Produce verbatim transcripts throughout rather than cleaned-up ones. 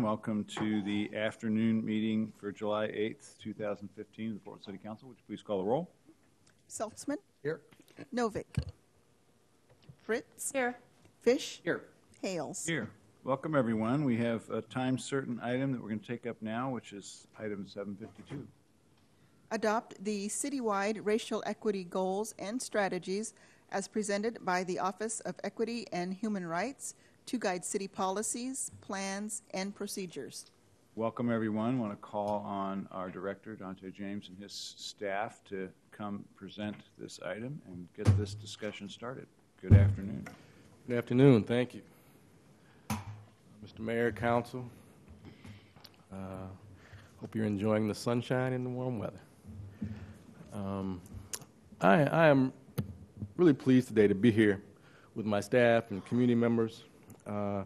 Welcome to the afternoon meeting for July eighth, two thousand fifteen of the Portland City Council. Would you please call the roll? Saltzman? Here. Novick? Fritz? Here. Fish? Here. Hales? Here. Welcome, everyone. We have a time-certain item that we're going to take up now, which is item seven fifty-two. Adopt the citywide racial equity goals and strategies as presented by the Office of Equity and Human Rights to guide city policies, plans, and procedures. Welcome, everyone. I want to call on our director, Dante James, and his staff to come present this item and get this discussion started. Good afternoon. Good afternoon. Thank you. Mister Mayor, Council, uh, hope you're enjoying the sunshine and the warm weather. Um, I, I am really pleased today to be here with my staff and community members uh,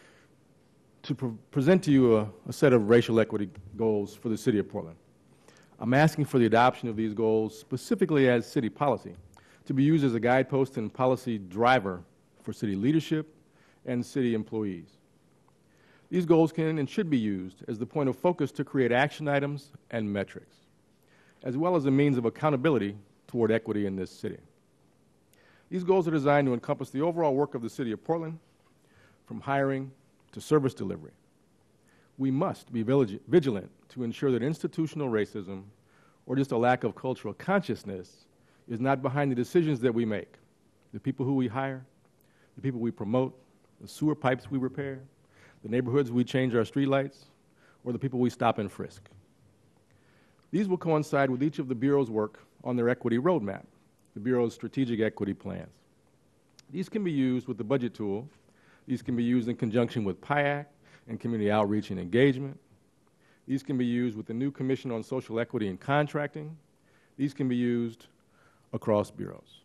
to pre present to you a, a set of racial equity goals for the City of Portland. I'm asking for the adoption of these goals specifically as city policy to be used as a guidepost and policy driver for city leadership and city employees. These goals can and should be used as the point of focus to create action items and metrics, as well as a means of accountability toward equity in this city. These goals are designed to encompass the overall work of the City of Portland, from hiring to service delivery. We must be vigilant to ensure that institutional racism or just a lack of cultural consciousness is not behind the decisions that we make, the people who we hire, the people we promote, the sewer pipes we repair, the neighborhoods we change our streetlights, or the people we stop and frisk. These will coincide with each of the Bureau's work on their equity roadmap, the Bureau's strategic equity plans. These can be used with the budget tool. These can be used in conjunction with P I A C and community outreach and engagement. These can be used with the new Commission on Social Equity and Contracting. These can be used across bureaus.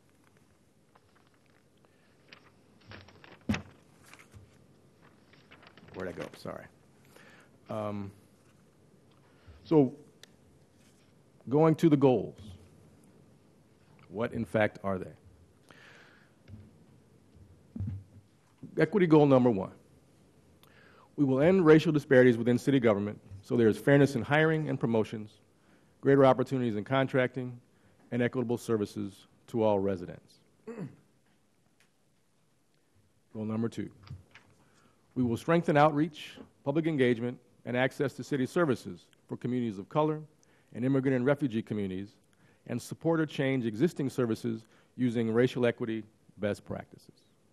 Where'd I go? Sorry. Um, so, going to the goals. What, in fact, are they? Equity goal number one. We will end racial disparities within city government so there is fairness in hiring and promotions, greater opportunities in contracting, and equitable services to all residents. Goal number two. We will strengthen outreach, public engagement, and access to city services for communities of color and immigrant and refugee communities, and support or change existing services using racial equity best practices.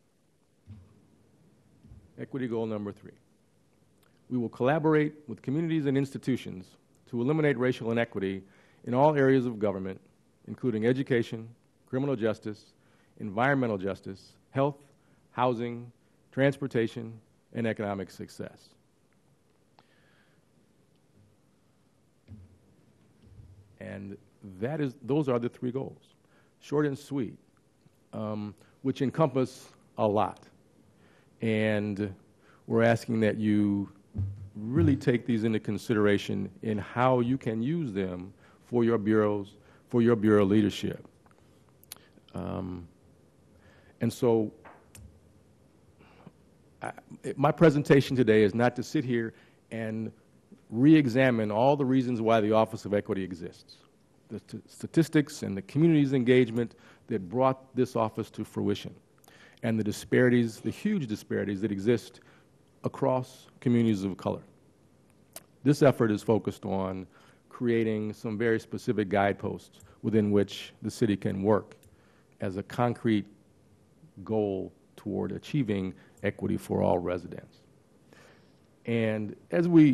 Equity goal number three. We will collaborate with communities and institutions to eliminate racial inequity in all areas of government, including education, criminal justice, environmental justice, health, housing, transportation, and economic success. And that is, those are the three goals, short and sweet, um, which encompass a lot. And we're asking that you really take these into consideration in how you can use them for your bureaus, for your bureau leadership. Um, and so I, it, my presentation today is not to sit here and re-examine all the reasons why the Office of Equity exists, the statistics and the community's engagement that brought this office to fruition, and the disparities, the huge disparities that exist across communities of color. This effort is focused on creating some very specific guideposts within which the city can work as a concrete goal toward achieving equity for all residents. And as we,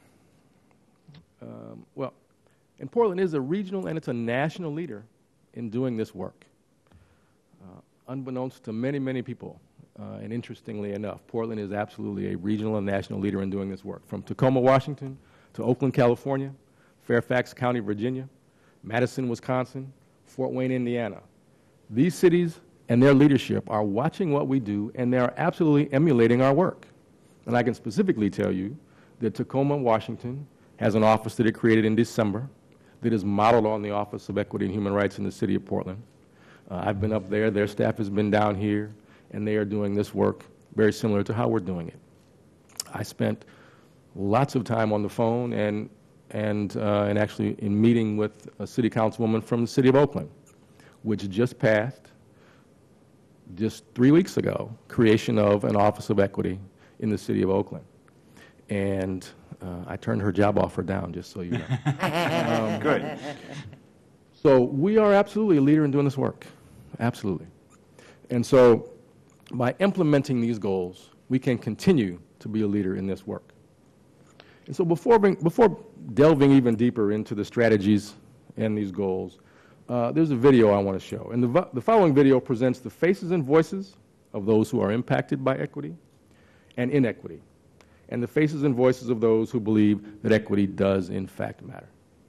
um, well, and Portland is a regional and it's a national leader in doing this work. Uh, unbeknownst to many, many people, uh, and interestingly enough, Portland is absolutely a regional and national leader in doing this work. From Tacoma, Washington, to Oakland, California, Fairfax County, Virginia, Madison, Wisconsin, Fort Wayne, Indiana. These cities and their leadership are watching what we do, and they are absolutely emulating our work. And I can specifically tell you that Tacoma, Washington, has an office that it created in December that is modeled on the Office of Equity and Human Rights in the City of Portland. Uh, I've been up there. Their staff has been down here, and they are doing this work very similar to how we're doing it. I spent lots of time on the phone and, and, uh, and actually in meeting with a city councilwoman from the city of Oakland, which just passed just three weeks ago, creation of an Office of Equity in the city of Oakland. And uh, I turned her job offer down, just so you know. um, Good. So we are absolutely a leader in doing this work, absolutely. And so by implementing these goals, we can continue to be a leader in this work. And so before, bring, before delving even deeper into the strategies and these goals, uh, there's a video I want to show. And the, the following video presents the faces and voices of those who are impacted by equity and inequity, and the faces and voices of those who believe that equity does in fact matter.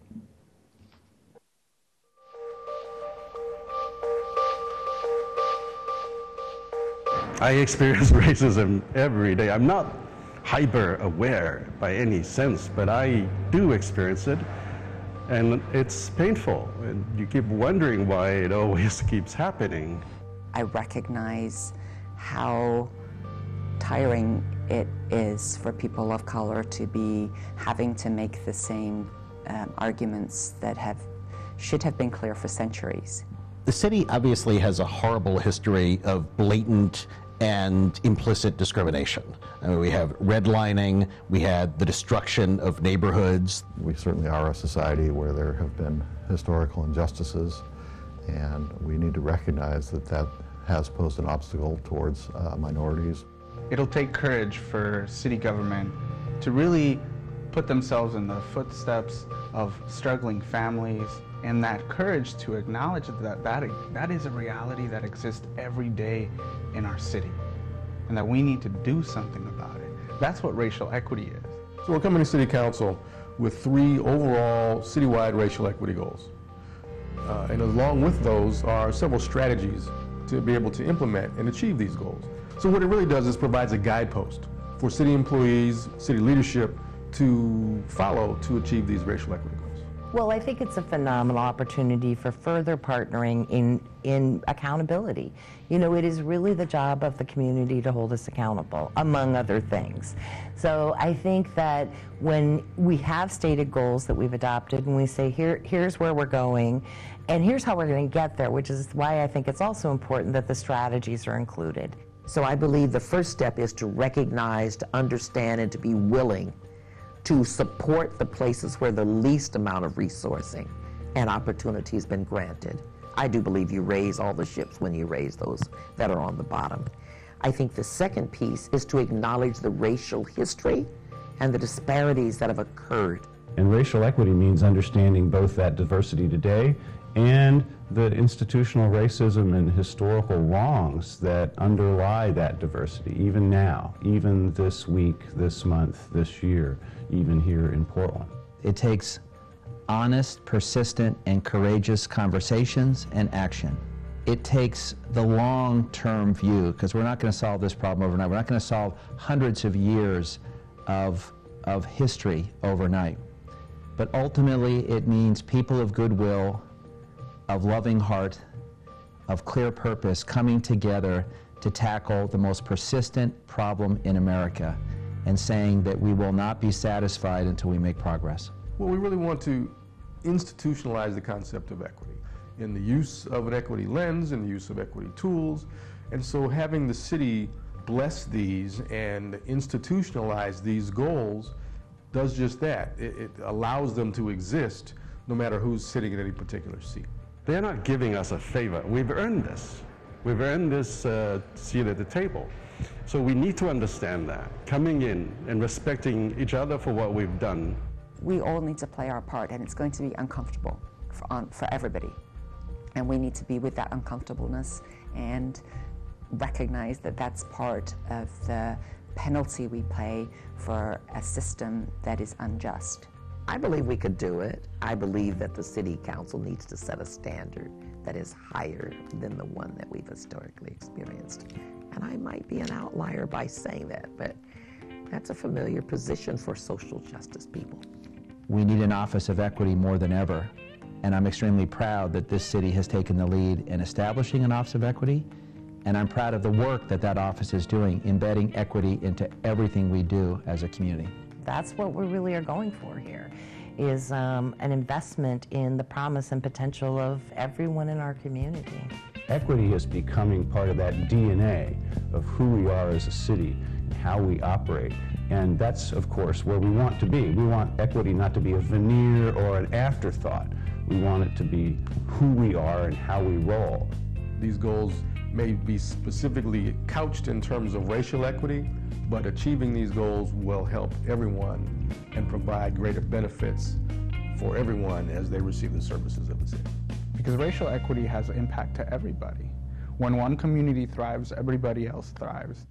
I experience racism every day. I'm not hyper aware by any sense, but I do experience it, and it's painful. And you keep wondering why it always keeps happening. I recognize how tiring it is for people of color to be having to make the same um, arguments that have should have been clear for centuries. The city obviously has a horrible history of blatant and implicit discrimination. I mean, we have redlining, we had the destruction of neighborhoods. We certainly are a society where there have been historical injustices, and we need to recognize that that has posed an obstacle towards uh, minorities. It'll take courage for city government to really put themselves in the footsteps of struggling families, and that courage to acknowledge that that, that is a reality that exists every day in our city, and that we need to do something about it. That's what racial equity is. So we're coming to City Council with three overall citywide racial equity goals. Uh, and along with those are several strategies to be able to implement and achieve these goals. So what it really does is provides a guidepost for city employees, city leadership to follow to achieve these racial equity goals. Well, I think it's a phenomenal opportunity for further partnering in, in accountability. You know, it is really the job of the community to hold us accountable, among other things. So I think that when we have stated goals that we've adopted and we say, Here, here's where we're going, and here's how we're going to get there, which is why I think it's also important that the strategies are included. So I believe the first step is to recognize, to understand, and to be willing to support the places where the least amount of resourcing and opportunity has been granted. I do believe you raise all the ships when you raise those that are on the bottom. I think the second piece is to acknowledge the racial history and the disparities that have occurred. And racial equity means understanding both that diversity today and the institutional racism and historical wrongs that underlie that diversity, even now, even this week, this month, this year, even here in Portland. It takes honest, persistent, and courageous conversations and action. It takes the long-term view, because we're not going to solve this problem overnight. We're not going to solve hundreds of years of, of history overnight. But ultimately, it means people of goodwill, of loving heart, of clear purpose coming together to tackle the most persistent problem in America, and saying that we will not be satisfied until we make progress. Well, we really want to institutionalize the concept of equity in the use of an equity lens, in the use of equity tools, and so having the city bless these and institutionalize these goals does just that. It, it allows them to exist no matter who's sitting in any particular seat. They're not giving us a favor. We've earned this. We've earned this uh, seat at the table. So we need to understand that, coming in and respecting each other for what we've done. We all need to play our part, and it's going to be uncomfortable for, um, for everybody. And we need to be with that uncomfortableness and recognize that that's part of the penalty we pay for a system that is unjust. I believe we could do it. I believe that the city council needs to set a standard that is higher than the one that we've historically experienced. And I might be an outlier by saying that, but that's a familiar position for social justice people. We need an Office of Equity more than ever, and I'm extremely proud that this city has taken the lead in establishing an Office of Equity, and I'm proud of the work that that office is doing, embedding equity into everything we do as a community. That's what we really are going for here, is um, an investment in the promise and potential of everyone in our community. Equity is becoming part of that D N A of who we are as a city and how we operate. And that's, of course, where we want to be. We want equity not to be a veneer or an afterthought. We want it to be who we are and how we roll. These goals may be specifically couched in terms of racial equity, but achieving these goals will help everyone and provide greater benefits for everyone as they receive the services of the city. Because racial equity has an impact to everybody. When one community thrives, everybody else thrives.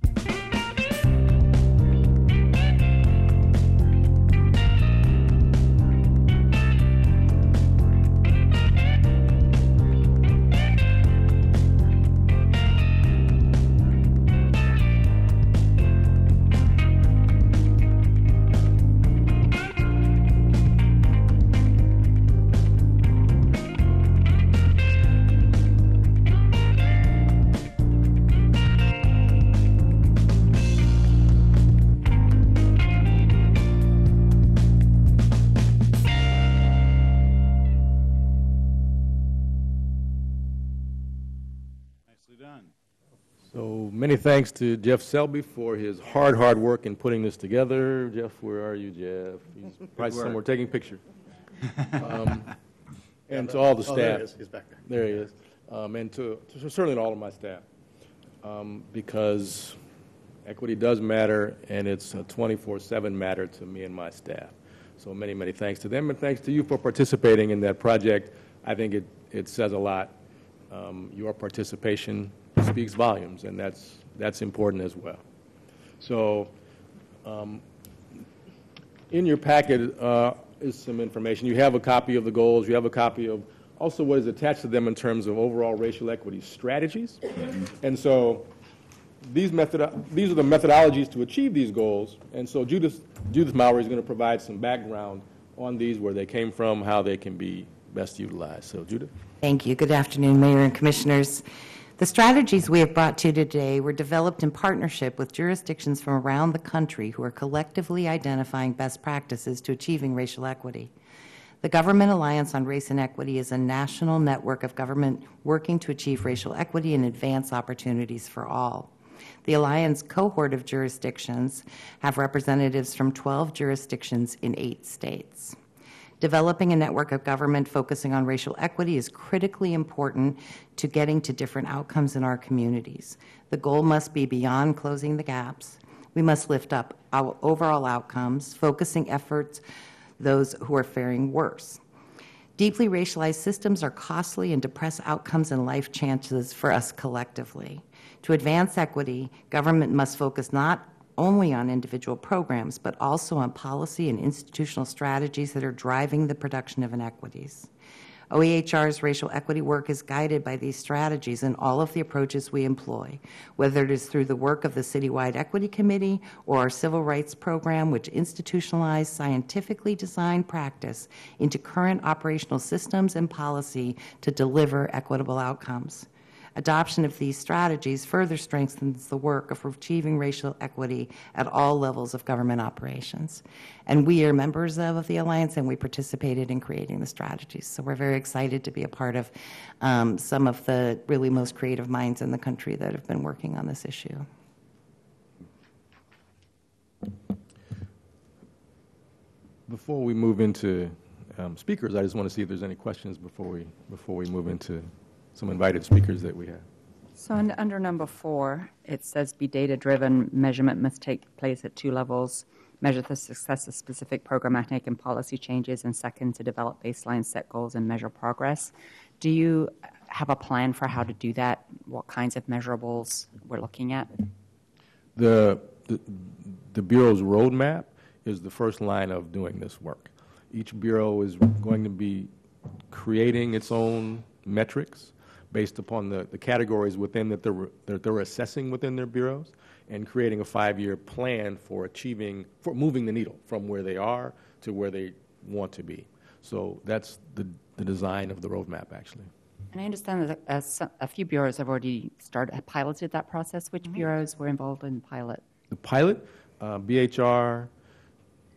So many thanks to Jeff Selby for his hard, hard work in putting this together. Jeff, where are you, Jeff? He's probably somewhere taking pictures. Um, and to all the staff. Oh, there he is. He's back there. There he is. Um, and to, to certainly to all of my staff, um, because equity does matter, and it's a twenty-four seven matter to me and my staff. So many, many thanks to them, and thanks to you for participating in that project. I think it, it says a lot. Um, your participation speaks volumes, and that's, that's important as well. So um, in your packet uh, is some information. You have a copy of the goals. You have a copy of also what is attached to them in terms of overall racial equity strategies. And so these, method these are the methodologies to achieve these goals. And so Judith, Judith Mowry is going to provide some background on these, where they came from, how they can be best utilized. So Judith. Thank you. Good afternoon, Mayor and Commissioners. The strategies we have brought to you today were developed in partnership with jurisdictions from around the country who are collectively identifying best practices to achieving racial equity. The Government Alliance on Race and Equity is a national network of government working to achieve racial equity and advance opportunities for all. The Alliance cohort of jurisdictions have representatives from twelve jurisdictions in eight states. Developing a network of government focusing on racial equity is critically important to getting to different outcomes in our communities. The goal must be beyond closing the gaps. We must lift up our overall outcomes, focusing efforts those who are faring worse. Deeply racialized systems are costly and depress outcomes and life chances for us collectively. To advance equity, government must focus not only on individual programs, but also on policy and institutional strategies that are driving the production of inequities. O E H R's racial equity work is guided by these strategies in all of the approaches we employ, whether it is through the work of the Citywide Equity Committee or our Civil Rights Program, which institutionalized scientifically designed practice into current operational systems and policy to deliver equitable outcomes. Adoption of these strategies further strengthens the work of achieving racial equity at all levels of government operations. And we are members of the Alliance, and we participated in creating the strategies. So we're very excited to be a part of um, some of the really most creative minds in the country that have been working on this issue. Before we move into um, speakers, I just want to see if there's any questions before we, before we move into some invited speakers that we have. So in, under number four, it says be data-driven. Measurement must take place at two levels. Measure the success of specific programmatic and policy changes, and second, to develop baseline, set goals, and measure progress. Do you have a plan for how to do that? What kinds of measurables we're looking at? The, the, the Bureau's roadmap is the first line of doing this work. Each Bureau is going to be creating its own metrics based upon the, the categories within that they're, that they're assessing within their bureaus, and creating a five-year plan for achieving, for moving the needle from where they are to where they want to be. So that's the, the design of the roadmap, actually. And I understand that uh, some, a few bureaus have already started, have piloted that process. Which mm-hmm. bureaus were involved in pilot? The pilot, uh, B H R,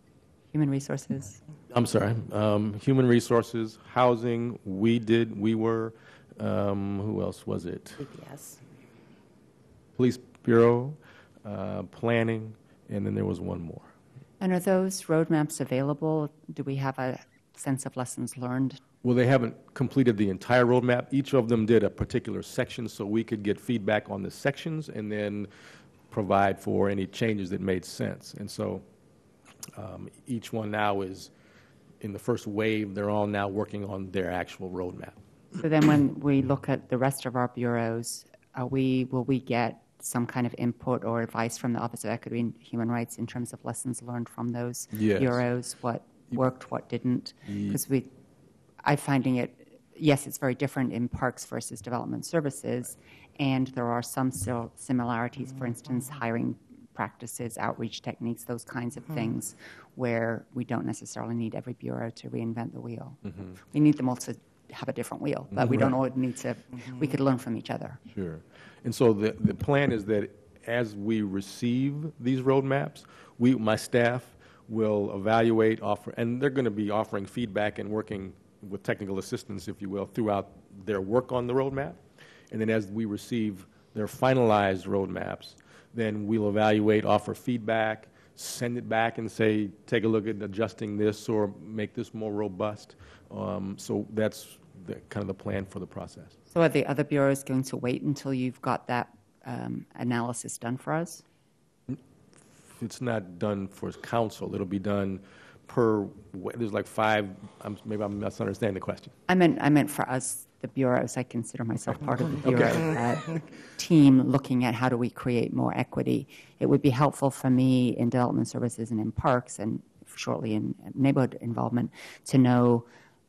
Human resources. I'm sorry, um, human resources, housing, we did, we were, um, who else was it? Yes. Police Bureau, uh, planning, and then there was one more. And are those roadmaps available? Do we have a sense of lessons learned? Well, they haven't completed the entire roadmap. Each of them did a particular section, so we could get feedback on the sections and then provide for any changes that made sense. And so um, each one now is in the first wave. They're all now working on their actual roadmap. So then when we look at the rest of our bureaus, are we, will we get some kind of input or advice from the Office of Equity and Human Rights in terms of lessons learned from those Yes. bureaus, what worked, what didn't? Because we, I'm finding it, yes, it's very different in parks versus development services, and there are some still similarities, for instance, hiring practices, outreach techniques, those kinds of things, where we don't necessarily need every bureau to reinvent the wheel. Mm-hmm. We need them all to have a different wheel, but we don't Right. all need to, we could learn from each other. Sure. And so the, the plan is that as we receive these roadmaps, we, my staff will evaluate, offer, and they're going to be offering feedback and working with technical assistance, if you will, throughout their work on the roadmap. And then as we receive their finalized roadmaps, then we'll evaluate, offer feedback, send it back and say, take a look at adjusting this or make this more robust. Um, so that's the, kind of the plan for the process. So are the other bureaus going to wait until you've got that um, analysis done for us? It's not done for council. It'll be done per, there's like five, I'm, maybe I'm misunderstanding the question. I meant, I meant for us, the bureaus. I consider myself part of the bureau uh, team looking at how do we create more equity. It would be helpful for me in development services and in parks and shortly in neighborhood involvement to know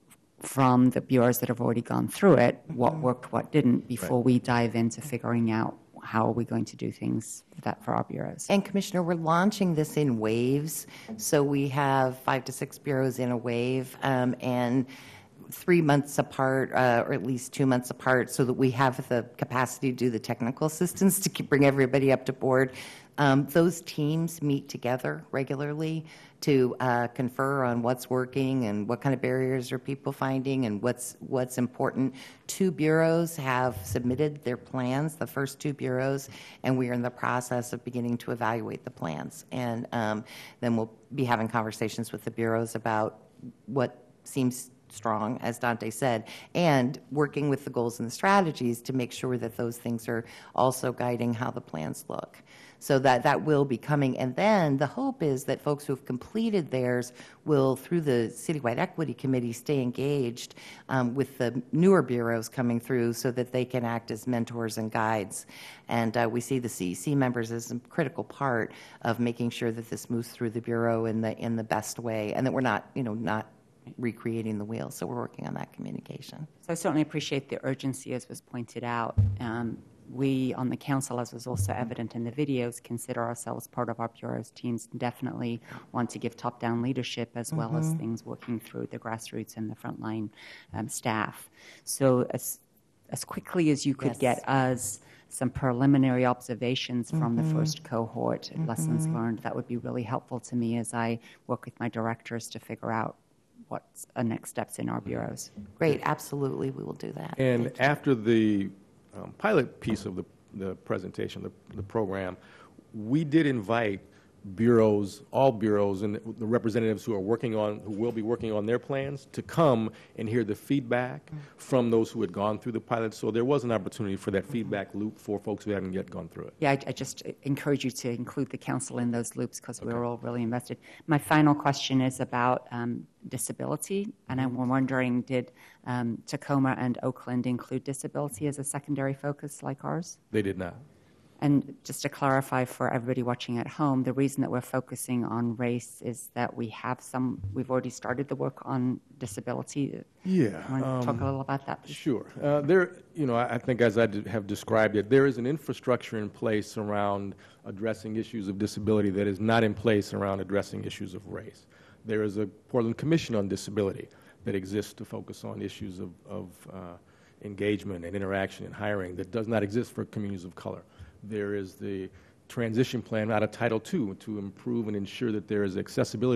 from the bureaus that have already gone through it what worked, what didn't, before Right. we dive into figuring out how are we going to do things for that for our bureaus. And Commissioner, we're launching this in waves. So we have five to six bureaus in a wave, um, and three months apart, uh, or at least two months apart, so that we have the capacity to do the technical assistance to keep, bring everybody up to board. Um, those teams meet together regularly to uh, confer on what's working and what kind of barriers are people finding and what's what's important. Two bureaus have submitted their plans, the first two bureaus, and we are in the process of beginning to evaluate the plans. And um, then we'll be having conversations with the bureaus about what seems strong, as Dante said, and working with the goals and the strategies to make sure that those things are also guiding how the plans look. So that, that will be coming. And then the hope is that folks who have completed theirs will, through the Citywide Equity Committee, stay engaged um, with the newer bureaus coming through so that they can act as mentors and guides. And uh, we see the C E C members as a critical part of making sure that this moves through the bureau in the in the best way, and that we're not, you know, not recreating the wheel. So we're working on that communication. So I certainly appreciate the urgency, as was pointed out. Um, we on the council, as was also evident in the videos, consider ourselves part of our bureau's teams and definitely want to give top-down leadership as well Mm-hmm. as things working through the grassroots and the frontline um, staff. So as, as quickly as you could Yes. get us some preliminary observations from Mm-hmm. the first cohort, lessons learned, that would be really helpful to me as I work with my directors to figure out what's the next steps in our bureaus. Great, absolutely, we will do that. And Thank you. after the um, pilot piece of the, the presentation, the, the program, we did invite bureaus, all bureaus, and the representatives who are working on, who will be working on their plans, to come and hear the feedback from those who had gone through the pilot. So there was an opportunity for that feedback loop for folks who hadn't yet gone through it. Yeah, I, I just encourage you to include the council in those loops because we're all really invested. My final question is about um, disability, and I'm wondering, did um, Tacoma and Oakland include disability as a secondary focus like ours? They did not. And just to clarify for everybody watching at home, the reason that we're focusing on race is that we have some, we've already started the work on disability. Yeah. Want to talk um, a little about that, please? Sure. Uh, there, you know, I I think as I d- have described it, there is an infrastructure in place around addressing issues of disability that is not in place around addressing issues of race. There is a Portland Commission on Disability that exists to focus on issues of, of uh, engagement and interaction and hiring that does not exist for communities of color. There is the transition plan out of Title two to improve and ensure that there is accessibility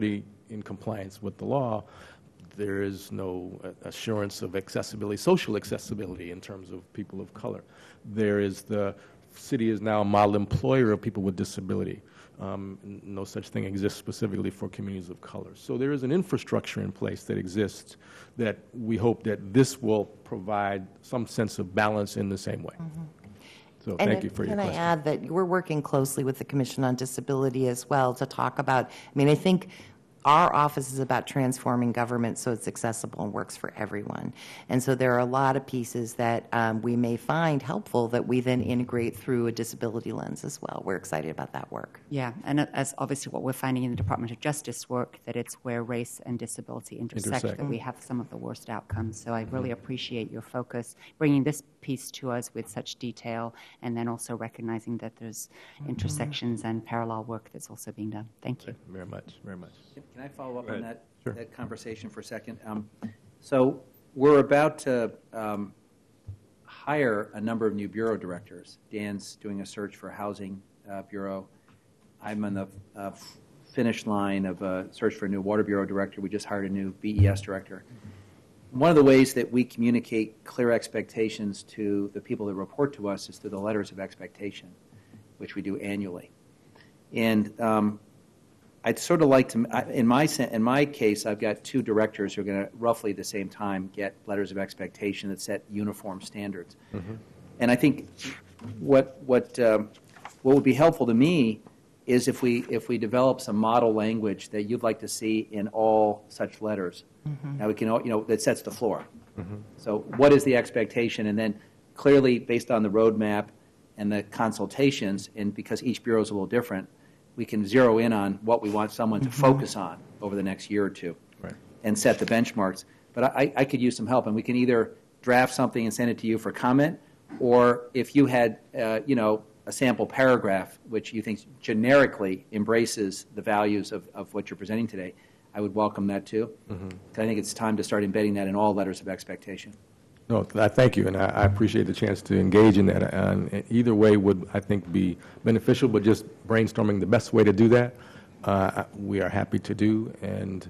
in compliance with the law, there is no assurance of accessibility, social accessibility in terms of people of color. There is the city is now a model employer of people with disability. Um, no such thing exists specifically for communities of color. So there is an infrastructure in place that exists that we hope that this will provide some sense of balance in the same way. Mm-hmm. So and thank you for your question. Can I add that we're working closely with the Commission on Disability as well to talk about, I mean, I think our office is about transforming government so it's accessible and works for everyone. And so there are a lot of pieces that um, we may find helpful that we then integrate through a disability lens as well. We're excited about that work. Yeah, and as obviously what we're finding in the Department of Justice work, that it's where race and disability intersect, Intersect. that we have some of the worst outcomes. So I really appreciate your focus, bringing this piece to us with such detail, and then also recognizing that there's intersections and parallel work that's also being done. Thank you. Very much, very much. Can I follow up on that, Sure. that conversation for a second? Um, so we're about to um, hire a number of new bureau directors. Dan's doing a search for a housing uh, bureau. I'm on the uh, finish line of a search for a new water bureau director. We just hired a new B E S director. One of the ways that we communicate clear expectations to the people that report to us is through the letters of expectation, which we do annually. And um, I'd sort of like to, in my in my case, I've got two directors who are going to roughly at the same time get letters of expectation that set uniform standards. Mm-hmm. And I think what what um, what would be helpful to me is if we if we develop some model language that you'd like to see in all such letters. Mm-hmm. Now we can, you know, that sets the floor. Mm-hmm. So what is the expectation, and then clearly based on the roadmap and the consultations, and because each bureau is a little different, we can zero in on what we want someone to mm-hmm. focus on over the next year or two, right, and set the benchmarks. But I, I could use some help, and we can either draft something and send it to you for comment, or if you had, uh, you know, a sample paragraph which you think generically embraces the values of, of what you're presenting today, I would welcome that too. Mm-hmm. I think it's time to start embedding that in all letters of expectation. No, I thank you, and I, I appreciate the chance to engage in that. And either way would, I think, be beneficial, but just brainstorming the best way to do that, uh, we are happy to do. And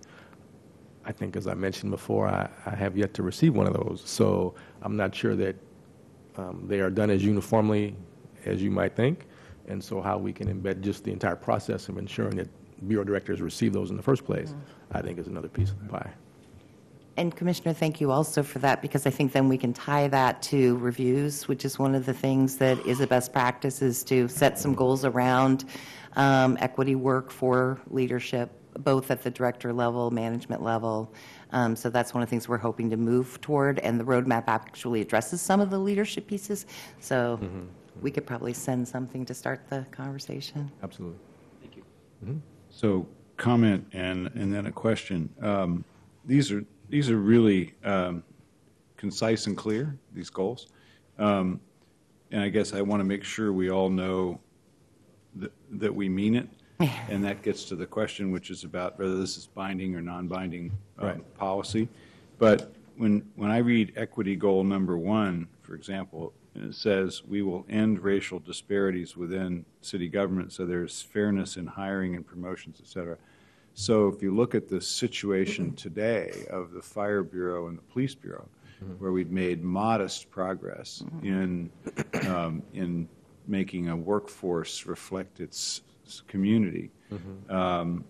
I think, as I mentioned before, I, I have yet to receive one of those. So I'm not sure that um, they are done as uniformly as you might think. And so how we can embed just the entire process of ensuring that bureau directors receive those in the first place, mm-hmm. I think is another piece of the pie. And Commissioner, thank you also for that, because I think then we can tie that to reviews, which is one of the things that is a best practice, is to set some goals around um, equity work for leadership, both at the director level, management level. Um, so that's one of the things we're hoping to move toward, and the roadmap actually addresses some of the leadership pieces. So mm-hmm. we could probably send something to start the conversation. Absolutely. Thank you. Mm-hmm. So comment and, and then a question. Um, these are These are really um, concise and clear, these goals. Um, and I guess I want to make sure we all know that, that we mean it. And that gets to the question, which is about whether this is binding or non-binding um, right. policy. But when, when I read equity goal number one, for example, it says we will end racial disparities within city government so there's fairness in hiring and promotions, et cetera. So if you look at the situation today of the Fire Bureau and the Police Bureau, mm-hmm. where we've made modest progress mm-hmm. in um, in making a workforce reflect its community, mm-hmm. um,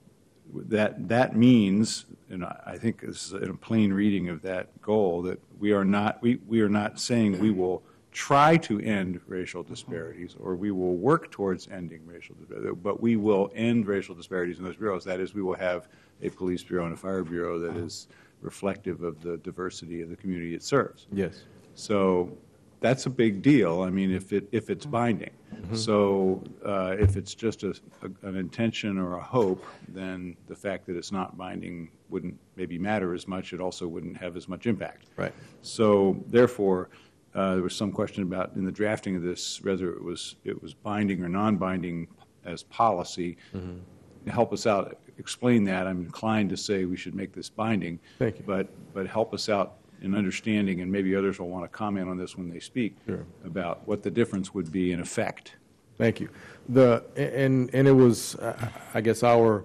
that that means, and I think this is a plain reading of that goal, that we are not we, we are not saying we will try to end racial disparities, or we will work towards ending racial disparities, but we will end racial disparities in those bureaus. That is, we will have a police bureau and a fire bureau that is reflective of the diversity of the community it serves. Yes. So that's a big deal. I mean, if it if it's binding. Mm-hmm. So uh, if it's just a, a, an intention or a hope, then the fact that it's not binding wouldn't maybe matter as much. It also wouldn't have as much impact. Right. So therefore, Uh, there was some question about in the drafting of this whether it was it was binding or non-binding as policy. Mm-hmm. To help us out, explain that. I'm inclined to say we should make this binding. Thank you. But but help us out in understanding, and maybe others will want to comment on this when they speak, sure. about what the difference would be in effect. Thank you. The and and it was uh, I guess our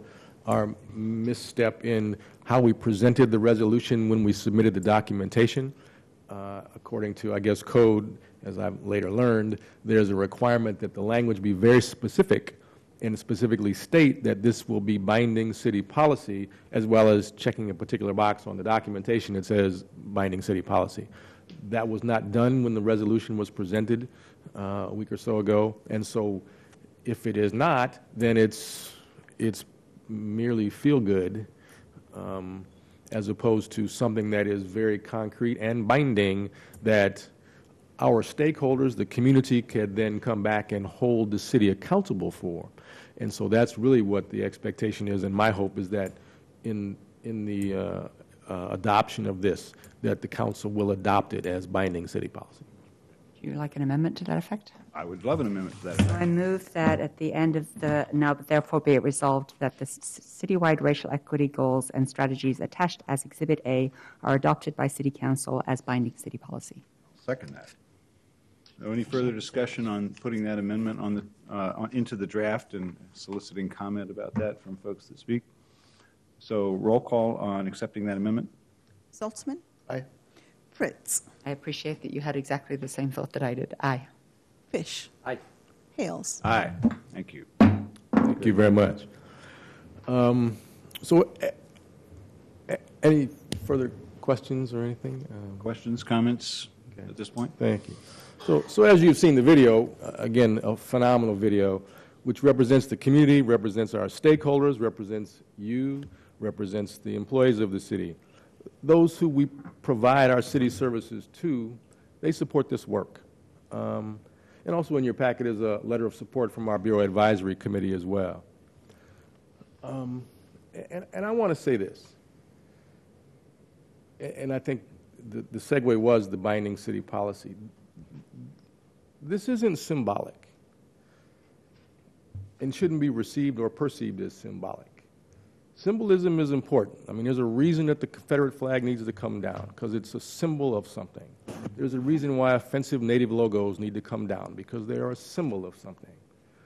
our misstep in how we presented the resolution when we submitted the documentation. Uh, according to, I guess, code, as I've later learned, there's a requirement that the language be very specific and specifically state that this will be binding city policy, as well as checking a particular box on the documentation that says binding city policy. That was not done when the resolution was presented uh, a week or so ago, and so if it is not, then it's, it's merely feel-good, um, as opposed to something that is very concrete and binding that our stakeholders, the community, could then come back and hold the city accountable for. And so that's really what the expectation is, and my hope is that in, in the uh, uh, adoption of this, that the council will adopt it as binding city policy. Do you like an amendment to that effect? I would love an amendment to that effect. I move that at the end of the, now therefore be it resolved that the c- citywide racial equity goals and strategies attached as Exhibit A are adopted by City Council as binding city policy. Second that. So any further discussion on putting that amendment on the, uh, on, into the draft and soliciting comment about that from folks that speak? So roll call on accepting that amendment. Saltzman? Aye. Fritz? I appreciate that you had exactly the same thought that I did. Aye. Fish? Aye. Hales? Aye. Thank you. Thank you very much. Um, so, a- a- any further questions or anything? Um, Questions, comments Okay. at this point? Thank you. So, so as you've seen the video, uh, again, a phenomenal video, which represents the community, represents our stakeholders, represents you, represents the employees of the city. Those who we provide our city services to, they support this work. Um, and also in your packet is a letter of support from our Bureau Advisory Committee as well. Um, and, and I want to say this, and I think the, the segue was the binding city policy. This isn't symbolic and shouldn't be received or perceived as symbolic. Symbolism is important. I mean, there's a reason that the Confederate flag needs to come down, because it's a symbol of something. There's a reason why offensive native logos need to come down, because they are a symbol of something.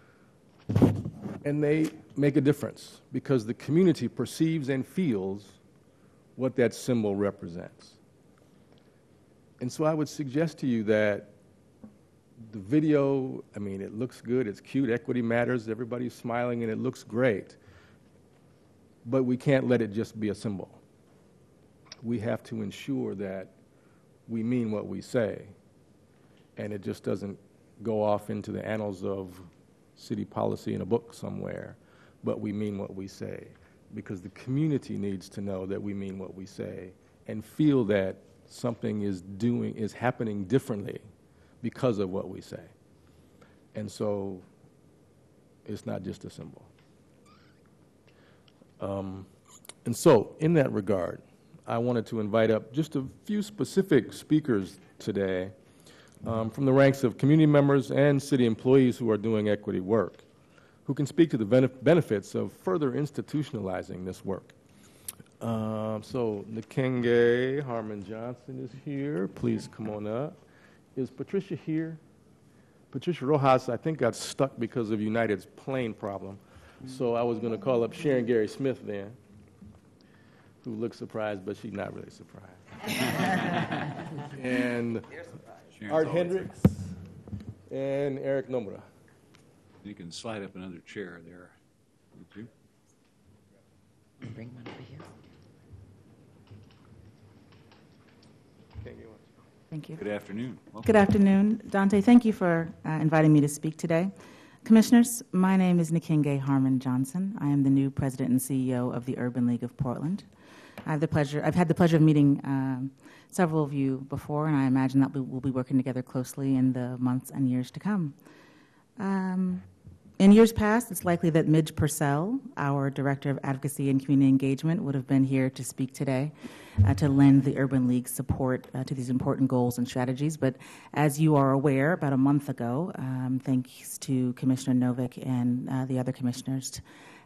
And they make a difference, because the community perceives and feels what that symbol represents. And so I would suggest to you that the video, I mean, it looks good, it's cute, equity matters, everybody's smiling, and it looks great. But we can't let it just be a symbol. We have to ensure that we mean what we say, and it just doesn't go off into the annals of city policy in a book somewhere, but we mean what we say, because the community needs to know that we mean what we say and feel that something is doing, is happening differently because of what we say. And so it's not just a symbol. Um, and so, in that regard, I wanted to invite up just a few specific speakers today um, from the ranks of community members and city employees who are doing equity work, who can speak to the benef- benefits of further institutionalizing this work. Um, so, Nikenge Harmon Johnson is here. Please come on up. Is Patricia here? Patricia Rojas, I think, got stuck because of United's plane problem. So I was going to call up Sharon Gary Smith then, who looks surprised, but she's not really surprised. And Sharon's Art always Hendricks and Eric Nomura. You can slide up another chair there. Would you? Bring one for you. Thank you. Good afternoon. Welcome. Good afternoon. Dante, thank you for uh, inviting me to speak today. Commissioners, my name is Nikenge Harmon Johnson. I am the new president and C E O of the Urban League of Portland. I have the pleasure, I've had the pleasure of meeting um, several of you before, and I imagine that we will be working together closely in the months and years to come. Um, in years past, it's likely that Midge Purcell, our Director of Advocacy and Community Engagement, would have been here to speak today uh, to lend the Urban League support uh, to these important goals and strategies. But as you are aware, about a month ago, um, thanks to Commissioner Novick and uh, the other commissioners,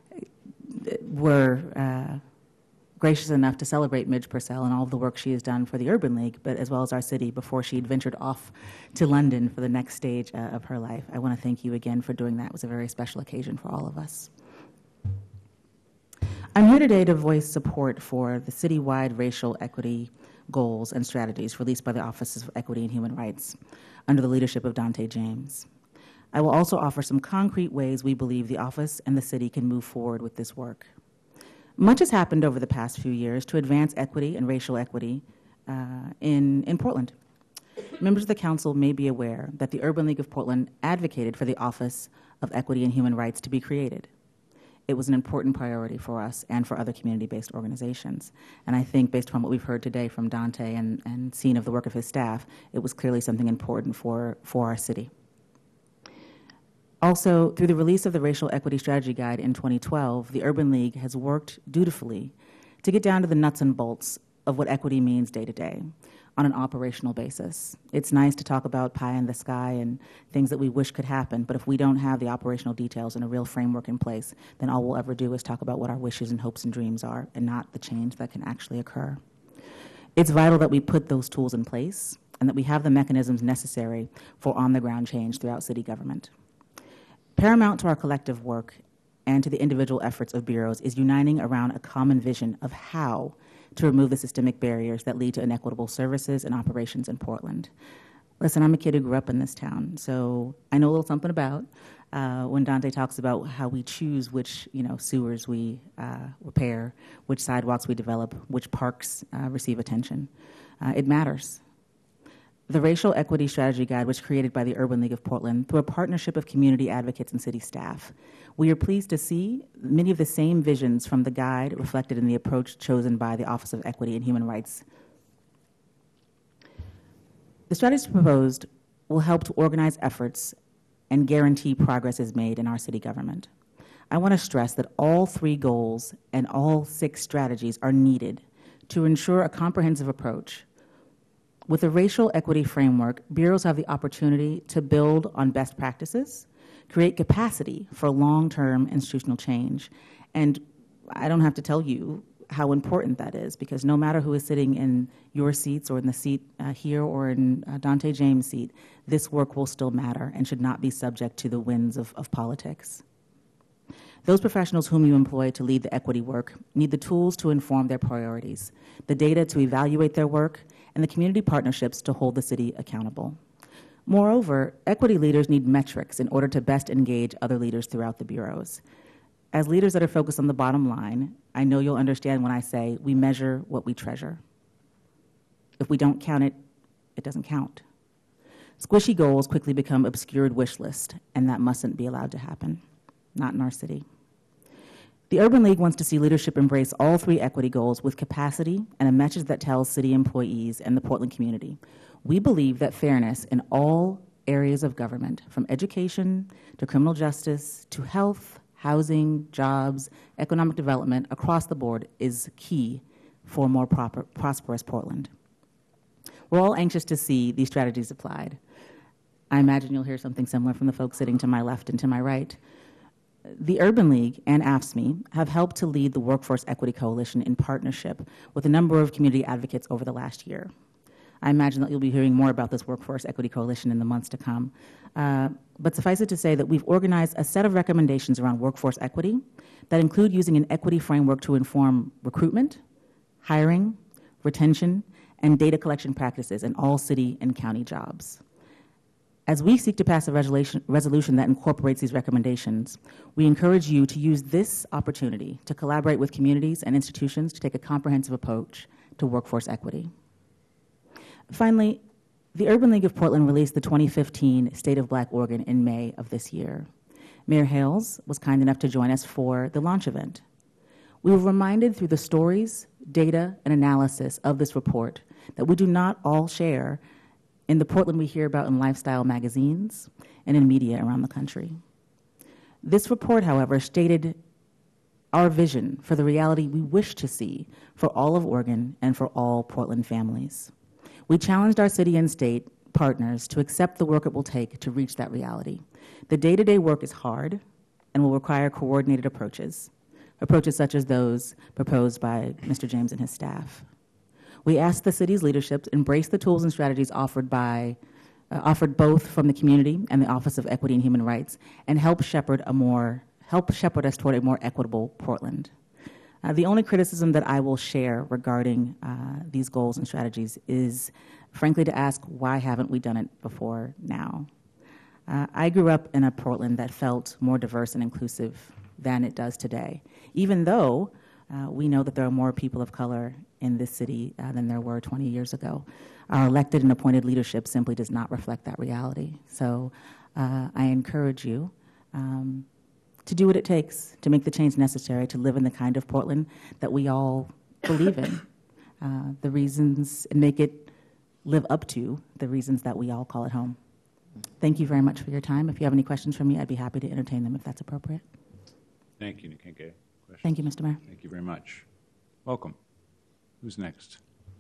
were uh, gracious enough to celebrate Midge Purcell and all of the work she has done for the Urban League, but as well as our city before she'd ventured off to London for the next stage uh, of her life. I want to thank you again for doing that. It was a very special occasion for all of us. I'm here today to voice support for the citywide racial equity goals and strategies released by the Office of Equity and Human Rights under the leadership of Dante James. I will also offer some concrete ways we believe the office and the city can move forward with this work. Much has happened over the past few years to advance equity and racial equity uh, in, in Portland. Members of the council may be aware that the Urban League of Portland advocated for the Office of Equity and Human Rights to be created. It was an important priority for us and for other community-based organizations. And I think based upon what we've heard today from Dante and, and seen of the work of his staff, it was clearly something important for, for our city. Also, through the release of the Racial Equity Strategy Guide in twenty twelve, the Urban League has worked dutifully to get down to the nuts and bolts of what equity means day to day on an operational basis. It's nice to talk about pie in the sky and things that we wish could happen, but if we don't have the operational details and a real framework in place, then all we'll ever do is talk about what our wishes and hopes and dreams are and not the change that can actually occur. It's vital that we put those tools in place and that we have the mechanisms necessary for on-the-ground change throughout city government. Paramount to our collective work and to the individual efforts of bureaus is uniting around a common vision of how to remove the systemic barriers that lead to inequitable services and operations in Portland. Listen, I'm a kid who grew up in this town, so I know a little something about uh, when Dante talks about how we choose which, you know, sewers we uh, repair, which sidewalks we develop, which parks uh, receive attention. Uh, it matters. The Racial Equity Strategy Guide was created by the Urban League of Portland through a partnership of community advocates and city staff. We are pleased to see many of the same visions from the guide reflected in the approach chosen by the Office of Equity and Human Rights. The strategies proposed will help to organize efforts and guarantee progress is made in our city government. I want to stress that all three goals and all six strategies are needed to ensure a comprehensive approach. With a racial equity framework, bureaus have the opportunity to build on best practices, create capacity for long-term institutional change. And I don't have to tell you how important that is, because no matter who is sitting in your seats or in the seat uh, here or in uh, Dante James' seat, this work will still matter and should not be subject to the winds of, of politics. Those professionals whom you employ to lead the equity work need the tools to inform their priorities, the data to evaluate their work, and the community partnerships to hold the city accountable. Moreover, equity leaders need metrics in order to best engage other leaders throughout the bureaus. As leaders that are focused on the bottom line, I know you'll understand when I say we measure what we treasure. If we don't count it, it doesn't count. Squishy goals quickly become obscured wish lists, and that mustn't be allowed to happen, not in our city. The Urban League wants to see leadership embrace all three equity goals with capacity and a message that tells city employees and the Portland community. We believe that fairness in all areas of government, from education to criminal justice to health, housing, jobs, economic development across the board is key for a more proper, prosperous Portland. We're all anxious to see these strategies applied. I imagine you'll hear something similar from the folks sitting to my left and to my right. The Urban League and A F S C M E have helped to lead the Workforce Equity Coalition in partnership with a number of community advocates over the last year. I imagine that you'll be hearing more about this Workforce Equity Coalition in the months to come. Uh, but suffice it to say that we've organized a set of recommendations around workforce equity that include using an equity framework to inform recruitment, hiring, retention, and data collection practices in all city and county jobs. As we seek to pass a resolution, resolution that incorporates these recommendations, we encourage you to use this opportunity to collaborate with communities and institutions to take a comprehensive approach to workforce equity. Finally, the Urban League of Portland released the twenty fifteen State of Black Oregon in May of this year. Mayor Hales was kind enough to join us for the launch event. We were reminded through the stories, data, and analysis of this report that we do not all share in the Portland we hear about in lifestyle magazines and in media around the country. This report, however, stated our vision for the reality we wish to see for all of Oregon and for all Portland families. We challenged our city and state partners to accept the work it will take to reach that reality. The day-to-day work is hard and will require coordinated approaches, approaches such as those proposed by Mister James and his staff. We asked the city's leadership to embrace the tools and strategies offered by, uh, offered both from the community and the Office of Equity and Human Rights, and help shepherd a more, help shepherd us toward a more equitable Portland. Uh, the only criticism that I will share regarding uh, these goals and strategies is, frankly, to ask, why haven't we done it before now? Uh, I grew up in a Portland that felt more diverse and inclusive than it does today, even though uh, we know that there are more people of color in this city uh, than there were twenty years ago. Our elected and appointed leadership simply does not reflect that reality. So uh, I encourage you um, to do what it takes to make the change necessary to live in the kind of Portland that we all believe in. Uh, the reasons, and make it live up to the reasons that we all call it home. Thank you very much for your time. If you have any questions for me, I'd be happy to entertain them if that's appropriate. Thank you, Nikinge. Questions? Thank you, Mister Mayor. Thank you very much. Welcome. Who's next?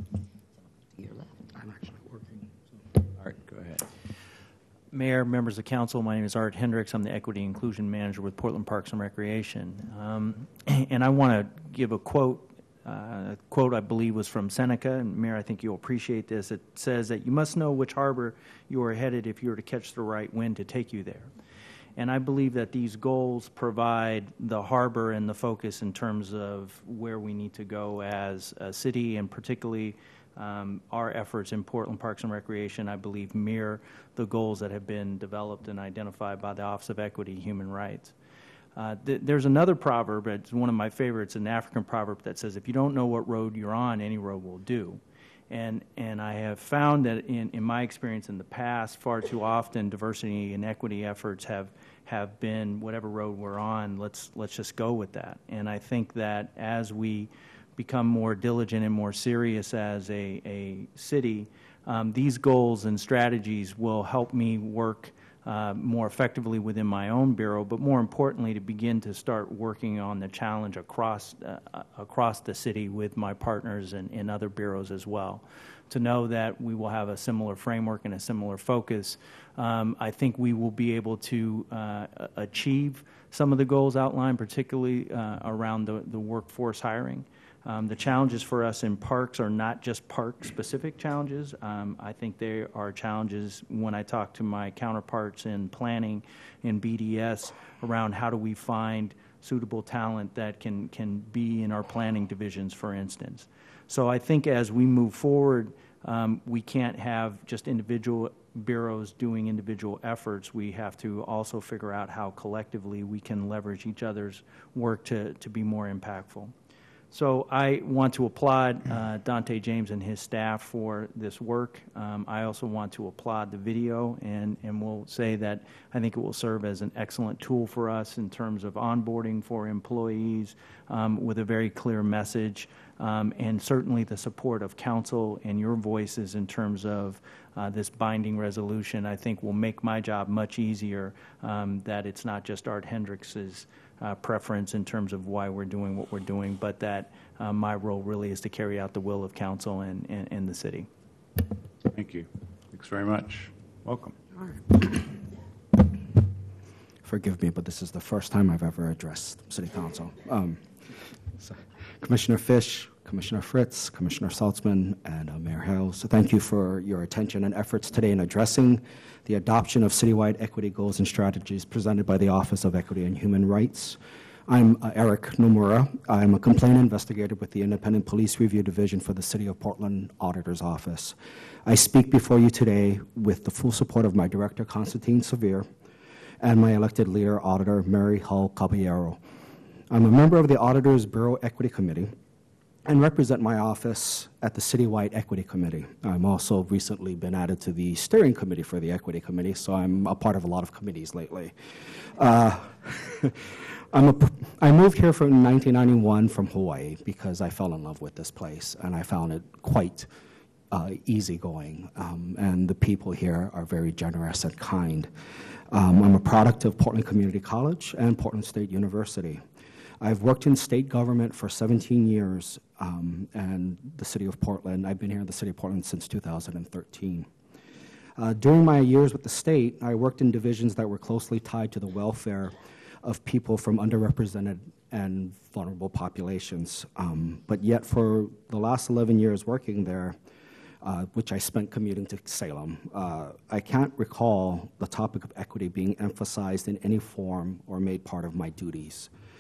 I'm actually working. Art, go ahead. Mayor, members of council, my name is Art Hendricks. I'm the Equity Inclusion Manager with Portland Parks and Recreation. Um, and I want to give a quote. Uh, a quote I believe was from Seneca, and Mayor, I think you'll appreciate this. It says that you must know which harbor you are headed if you are to catch the right wind to take you there. And I believe that these goals provide the harbor and the focus in terms of where we need to go as a city, and particularly um, our efforts in Portland Parks and Recreation, I believe, mirror the goals that have been developed and identified by the Office of Equity and Human Rights. Uh, th there's another proverb, it's one of my favorites, an African proverb that says, if you don't know what road you're on, any road will do. And, and I have found that in, in my experience in the past, far too often diversity and equity efforts have, have been whatever road we're on, let's, let's just go with that. And I think that as we become more diligent and more serious as a, a city, um, these goals and strategies will help me work Uh, more effectively within my own bureau, but more importantly, to begin to start working on the challenge across uh, across the city with my partners and, and other bureaus as well. To know that we will have a similar framework and a similar focus, um, I think we will be able to uh, achieve some of the goals outlined, particularly uh, around the, the workforce hiring. Um, the challenges for us in parks are not just park-specific challenges. Um, I think they are challenges when I talk to my counterparts in planning in B D S around how do we find suitable talent that can, can be in our planning divisions, for instance. So I think as we move forward, um, we can't have just individual bureaus doing individual efforts. We have to also figure out how collectively we can leverage each other's work to, to be more impactful. So I want to applaud uh, Dante James and his staff for this work. Um, I also want to applaud the video, and, and will say that I think it will serve as an excellent tool for us in terms of onboarding for employees um, with a very clear message, um, and certainly the support of council and your voices in terms of uh, this binding resolution, I think will make my job much easier, um, that it's not just Art Hendricks's Uh, preference in terms of why we're doing what we're doing, but that uh, my role really is to carry out the will of council and, and, and the city. Thank you. Thanks very much. Welcome. Forgive me, but this is the first time I've ever addressed City Council. Um, so Commissioner Fish, Commissioner Fritz, Commissioner Saltzman, and uh, Mayor Hale, so thank you for your attention and efforts today in addressing the adoption of citywide equity goals and strategies presented by the Office of Equity and Human Rights. I'm uh, Eric Nomura. I'm a complaint investigator with the Independent Police Review Division for the City of Portland Auditor's Office. I speak before you today with the full support of my Director, Constantine Sevier, and my elected leader, Auditor Mary Hull Caballero. I'm a member of the Auditor's Bureau Equity Committee and represent my office at the Citywide Equity Committee. I'm also recently been added to the Steering Committee for the Equity Committee, so I'm a part of a lot of committees lately. Uh, I'm a, I moved here from nineteen ninety-one from Hawaii because I fell in love with this place, and I found it quite uh, easygoing, um, and the people here are very generous and kind. Um, I'm a product of Portland Community College and Portland State University. I've worked in state government for seventeen years, um, and the city of Portland, I've been here in the city of Portland since two thousand thirteen. Uh, during my years with the state, I worked in divisions that were closely tied to the welfare of people from underrepresented and vulnerable populations. Um, but yet for the last eleven years working there, uh, which I spent commuting to Salem, uh, I can't recall the topic of equity being emphasized in any form or made part of my duties.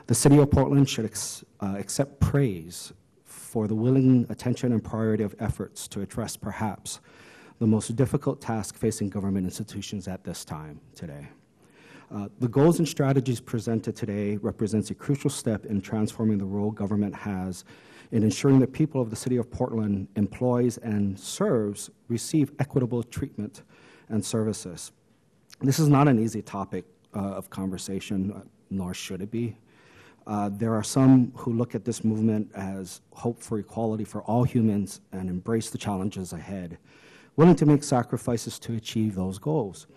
The City of Portland should ex, uh, accept praise for the willing attention and priority of efforts to address perhaps the most difficult task facing government institutions at this time today. Uh, the goals and strategies presented today represents a crucial step in transforming the role government has in ensuring that people of the City of Portland employs and serves receive equitable treatment and services. This is not an easy topic uh, of conversation, uh, nor should it be. Uh, there are some who look at this movement as hope for equality for all humans and embrace the challenges ahead, willing to make sacrifices to achieve those goals.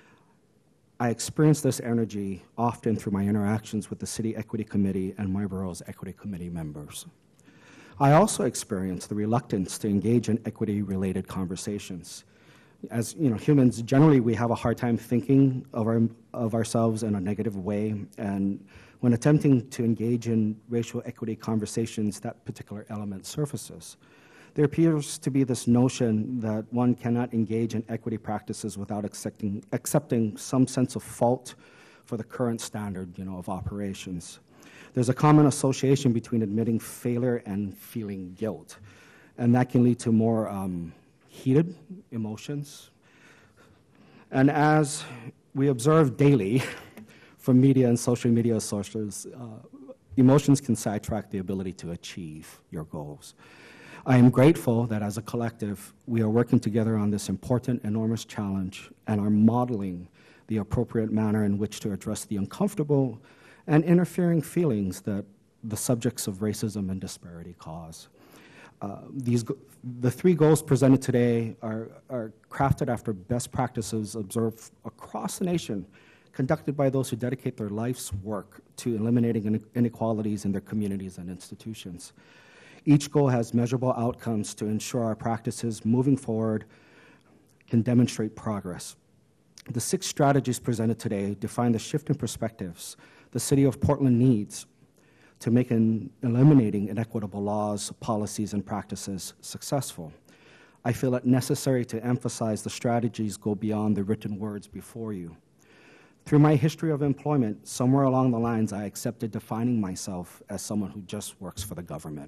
I experience this energy often through my interactions with the City Equity Committee and my borough's Equity Committee members. I also experience the reluctance to engage in equity-related conversations. As you know, humans, generally we have a hard time thinking of, our, of ourselves in a negative way, and when attempting to engage in racial equity conversations, that particular element surfaces. There appears to be this notion that one cannot engage in equity practices without accepting, accepting some sense of fault for the current standard, you know, of operations. There's a common association between admitting failure and feeling guilt, and that can lead to more um, heated emotions. And as we observe daily from media and social media sources, uh, emotions can sidetrack the ability to achieve your goals. I am grateful that as a collective, we are working together on this important, enormous challenge and are modeling the appropriate manner in which to address the uncomfortable and interfering feelings that the subjects of racism and disparity cause. Uh, these, the three goals presented today are, are crafted after best practices observed across the nation, conducted by those who dedicate their life's work to eliminating inequalities in their communities and institutions. Each goal has measurable outcomes to ensure our practices moving forward can demonstrate progress. The six strategies presented today define the shift in perspectives the City of Portland needs to make an eliminating inequitable laws, policies, and practices successful. I feel it necessary to emphasize the strategies go beyond the written words before you. Through my history of employment, somewhere along the lines, I accepted defining myself as someone who just works for the government.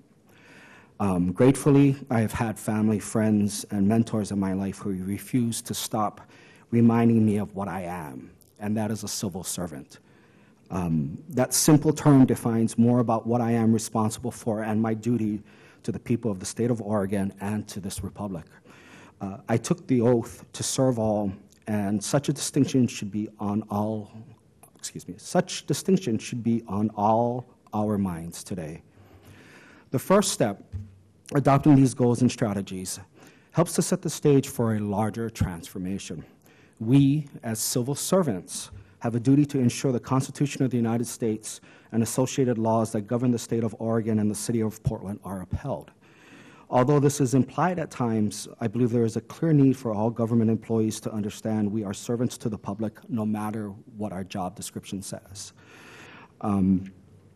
Um, gratefully, I have had family, friends, and mentors in my life who refuse to stop reminding me of what I am, and that is a civil servant. Um, that simple term defines more about what I am responsible for and my duty to the people of the state of Oregon and to this republic. Uh, I took the oath to serve all, and such a distinction should be on all, excuse me, such distinction should be on all our minds today. The first step, adopting these goals and strategies, helps to set the stage for a larger transformation. We, as civil servants, have a duty to ensure the Constitution of the United States and associated laws that govern the state of Oregon and the City of Portland are upheld. Although this is implied at times, I believe there is a clear need for all government employees to understand we are servants to the public no matter what our job description says. Um,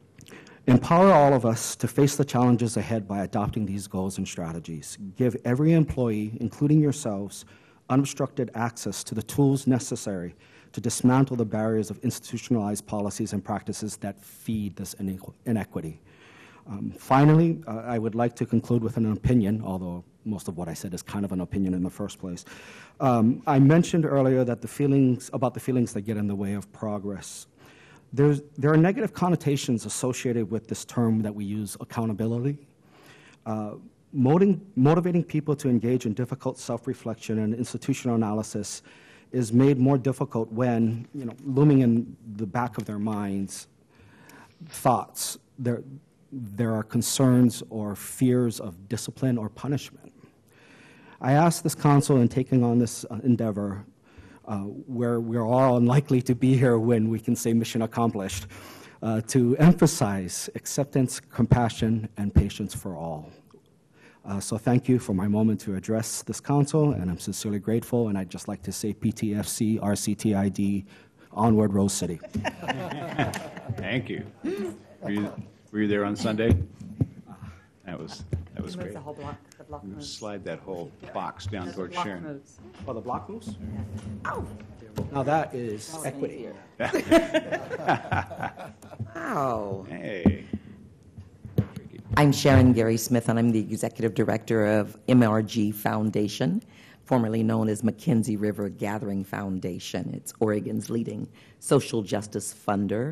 Empower all of us to face the challenges ahead by adopting these goals and strategies. Give every employee, including yourselves, unobstructed access to the tools necessary to dismantle the barriers of institutionalized policies and practices that feed this inequity. Um, finally, uh, I would like to conclude with an opinion, although most of what I said is kind of an opinion in the first place. Um, I mentioned earlier that the feelings, about the feelings that get in the way of progress. There's, there are negative connotations associated with this term that we use, accountability. Uh, moting, motivating people to engage in difficult self-reflection and institutional analysis is made more difficult when, you know, looming in the back of their minds, thoughts, there, there are concerns or fears of discipline or punishment. I ask this council in taking on this uh, endeavor, Uh, where we're all unlikely to be here when we can say mission accomplished, uh, to emphasize acceptance, compassion, and patience for all. Uh, so thank you for my moment to address this council, and I'm sincerely grateful, and I'd just like to say P T F C, R C T I D, onward Rose City. Thank you. Were you, were you there on Sunday? That was, that was great. The whole block, the block You moves. slide that whole box down The towards block Sharon. moves. Oh, the block moves? Yeah. Now that is equity. Wow. Hey. I'm Sharon Gary Smith, and I'm the Executive Director of M R G Foundation, formerly known as Mackenzie River Gathering Foundation. It's Oregon's leading social justice funder.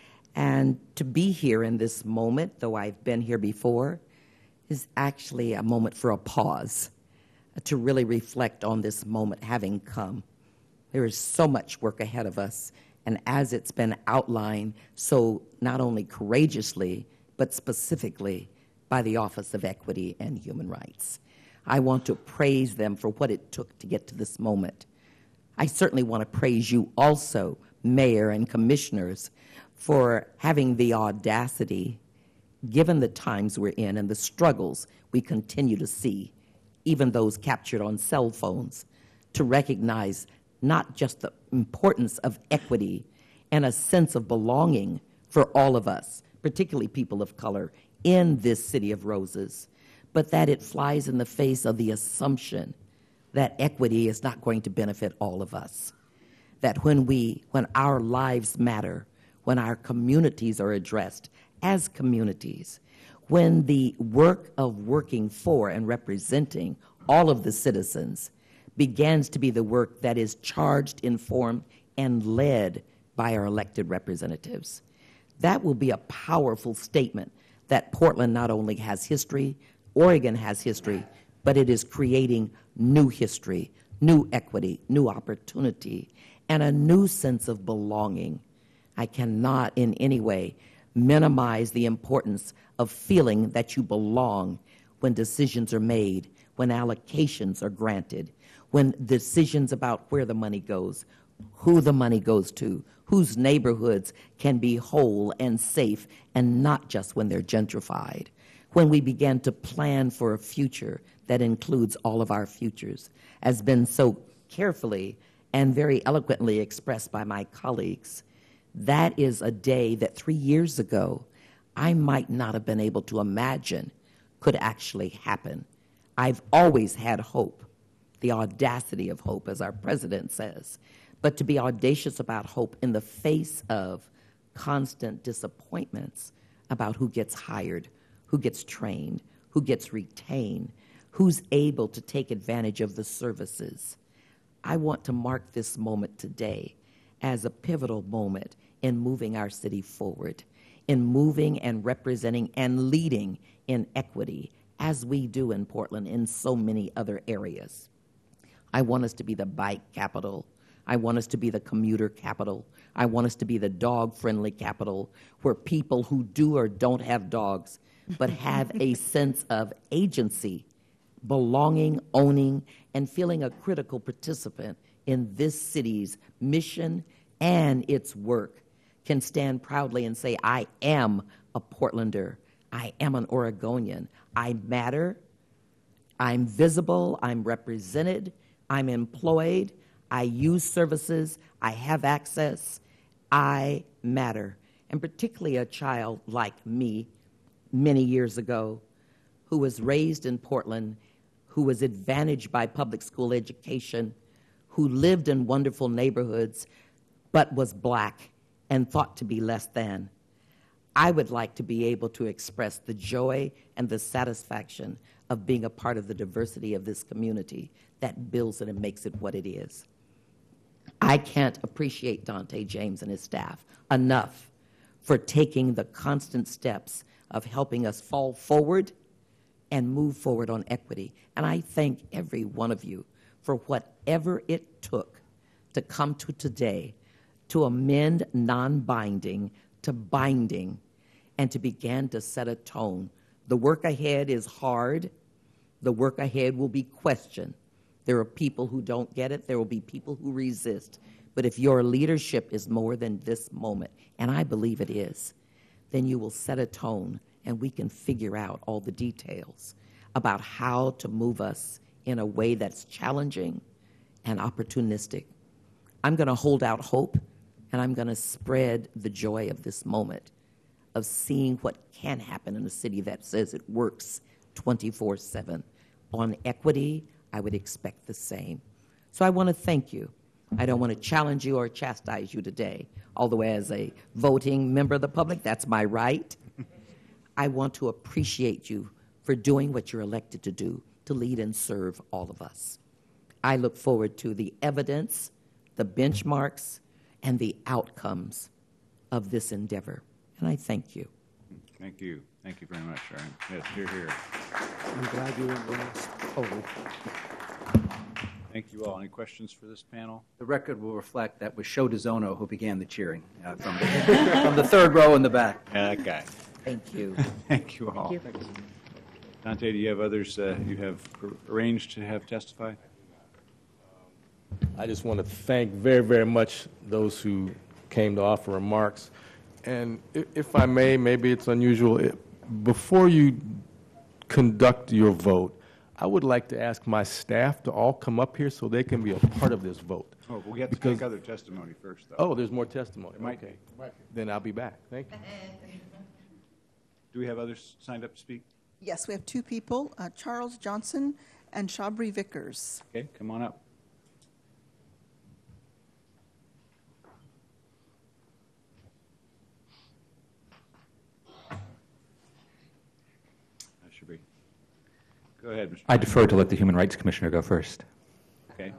And to be here in this moment, though I've been here before, is actually a moment for a pause, to really reflect on this moment having come. There is so much work ahead of us, and as it's been outlined so not only courageously, but specifically by the Office of Equity and Human Rights. I want to praise them for what it took to get to this moment. I certainly want to praise you also, Mayor and Commissioners, for having the audacity, given the times we're in and the struggles we continue to see, even those captured on cell phones, to recognize not just the importance of equity and a sense of belonging for all of us, particularly people of color, in this city of roses, but that it flies in the face of the assumption that equity is not going to benefit all of us. That when we, when our lives matter, when our communities are addressed as communities, when the work of working for and representing all of the citizens begins to be the work that is charged, informed, and led by our elected representatives. That will be a powerful statement that Portland not only has history, Oregon has history, but it is creating new history, new equity, new opportunity, and a new sense of belonging. I cannot in any way minimize the importance of feeling that you belong when decisions are made, when allocations are granted, when decisions about where the money goes, who the money goes to, whose neighborhoods can be whole and safe, and not just when they're gentrified. When we begin to plan for a future that includes all of our futures, has been so carefully and very eloquently expressed by my colleagues. That is a day that three years ago I might not have been able to imagine could actually happen. I've always had hope, the audacity of hope, as our president says, but to be audacious about hope in the face of constant disappointments about who gets hired, who gets trained, who gets retained, who's able to take advantage of the services. I want to mark this moment today as a pivotal moment in moving our city forward, in moving and representing and leading in equity, as we do in Portland in so many other areas. I want us to be the bike capital. I want us to be the commuter capital. I want us to be the dog-friendly capital, where people who do or don't have dogs but have a sense of agency, belonging, owning, and feeling a critical participant in this city's mission and its work can stand proudly and say, I am a Portlander. I am an Oregonian. I matter. I'm visible. I'm represented. I'm employed. I use services. I have access. I matter. And particularly a child like me many years ago who was raised in Portland, who was advantaged by public school education, who lived in wonderful neighborhoods, but was black and thought to be less than. I would like to be able to express the joy and the satisfaction of being a part of the diversity of this community that builds it and makes it what it is. I can't appreciate Dante James and his staff enough for taking the constant steps of helping us fall forward and move forward on equity. And I thank every one of you for whatever it took to come to today, to amend non-binding to binding, and to begin to set a tone. The work ahead is hard. The work ahead will be questioned. There are people who don't get it. There will be people who resist. But if your leadership is more than this moment, and I believe it is, then you will set a tone, and we can figure out all the details about how to move us in a way that's challenging and opportunistic. I'm going to hold out hope, and I'm going to spread the joy of this moment of seeing what can happen in a city that says it works twenty-four seven. On equity, I would expect the same. So I want to thank you I don't want to challenge you or chastise you today, although as a voting member of the public, that's my right. I want to appreciate you for doing what you're elected to do, to lead and serve all of us. I look forward to the evidence, the benchmarks, and the outcomes of this endeavor. And I thank you. Thank you. Thank you very much, Sharon. Yes, hear, hear. I'm glad you embraced. Oh, Thank you all. Any questions for this panel? The record will reflect that was Sho DeZono who began the cheering uh, from, the, from the third row in the back. Yeah, that guy. Thank you. Thank you all. Thank you. Dante, do you have others uh, you have arranged to have testify? I just want to thank very, very much those who came to offer remarks. And if, if I may, maybe it's unusual, it, before you conduct your vote, I would like to ask my staff to all come up here so they can be a part of this vote. Oh, but we have to Because- take other testimony first, though. Oh, there's more testimony. There might Okay. be. Then I'll be back. Thank you. Do we have others signed up to speak? Yes, we have two people, uh, Charles Johnson and Shabri Vickers. Okay, come on up. That should be. Go ahead, Mister I defer to let the Human Rights Commissioner go first. Okay.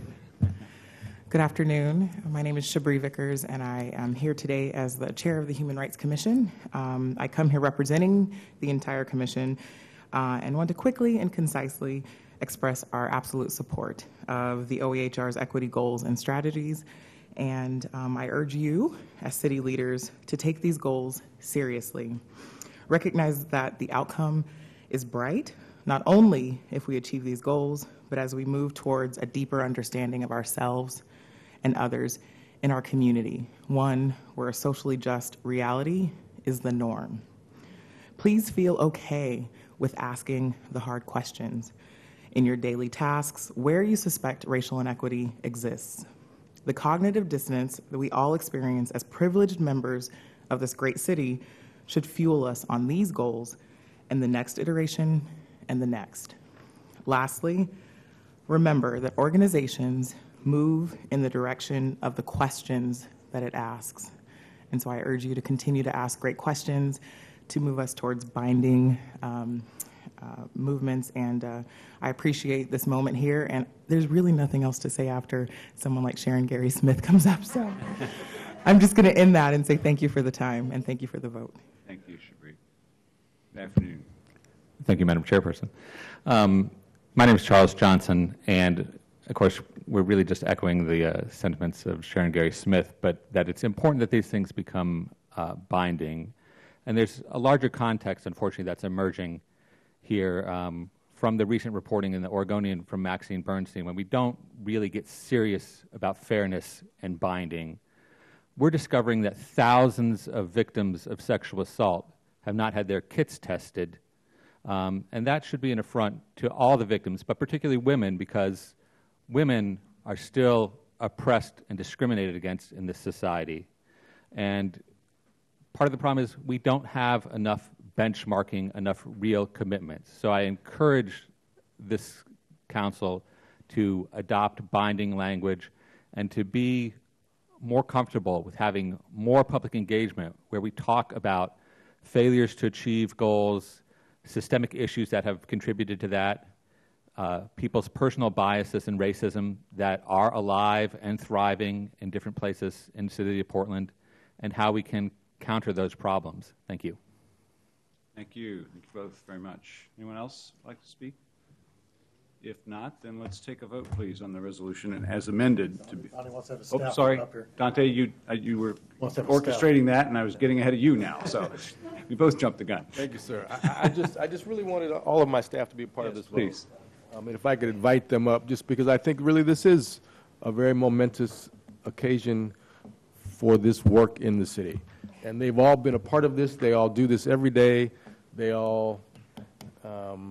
Good afternoon. My name is Shabri Vickers, and I am here today as the chair of the Human Rights Commission. Um, I come here representing the entire commission uh, and want to quickly and concisely express our absolute support of the O E H R's equity goals and strategies. And um, I urge you, as city leaders, to take these goals seriously. Recognize that the outcome is bright, not only if we achieve these goals, but as we move towards a deeper understanding of ourselves and others in our community, one where a socially just reality is the norm. Please feel okay with asking the hard questions in your daily tasks where you suspect racial inequity exists. The cognitive dissonance that we all experience as privileged members of this great city should fuel us on these goals and the next iteration and the next. Lastly, remember that organizations move in the direction of the questions that it asks. And so I urge you to continue to ask great questions to move us towards binding um, uh, movements. And uh, I appreciate this moment here. And there's really nothing else to say after someone like Sharon Gary Smith comes up. So I'm just going to end that and say thank you for the time and thank you for the vote. Thank you, Shabri. Good afternoon. Thank you, Madam Chairperson. Um, my name is Charles Johnson, and of course, we're really just echoing the uh, sentiments of Sharon Gary Smith, but that it's important that these things become uh, binding. And there's a larger context, unfortunately, that's emerging here um, from the recent reporting in the Oregonian from Maxine Bernstein. When we don't really get serious about fairness and binding, we're discovering that thousands of victims of sexual assault have not had their kits tested. Um, and that should be an affront to all the victims, but particularly women, because women are still oppressed and discriminated against in this society. And part of the problem is we don't have enough benchmarking, enough real commitments. So I encourage this council to adopt binding language and to be more comfortable with having more public engagement where we talk about failures to achieve goals, systemic issues that have contributed to that, uh, people's personal biases and racism that are alive and thriving in different places in the city of Portland, and how we can counter those problems. Thank you. Thank you. Thank you both very much. Anyone else like to speak? If not, then let's take a vote, please, on the resolution and as amended. To be. Donnie wants to have a Oh, staff sorry, up here. Dante. You uh, you were Wants to have a staff. orchestrating that, and I was getting ahead of you now. So we both jumped the gun. Thank you, sir. I, I just, I just really wanted all of my staff to be a part of Yes, this vote. please. Um, and if I could invite them up, just because I think really this is a very momentous occasion for this work in the city. And they've all been a part of this. They all do this every day. They all um,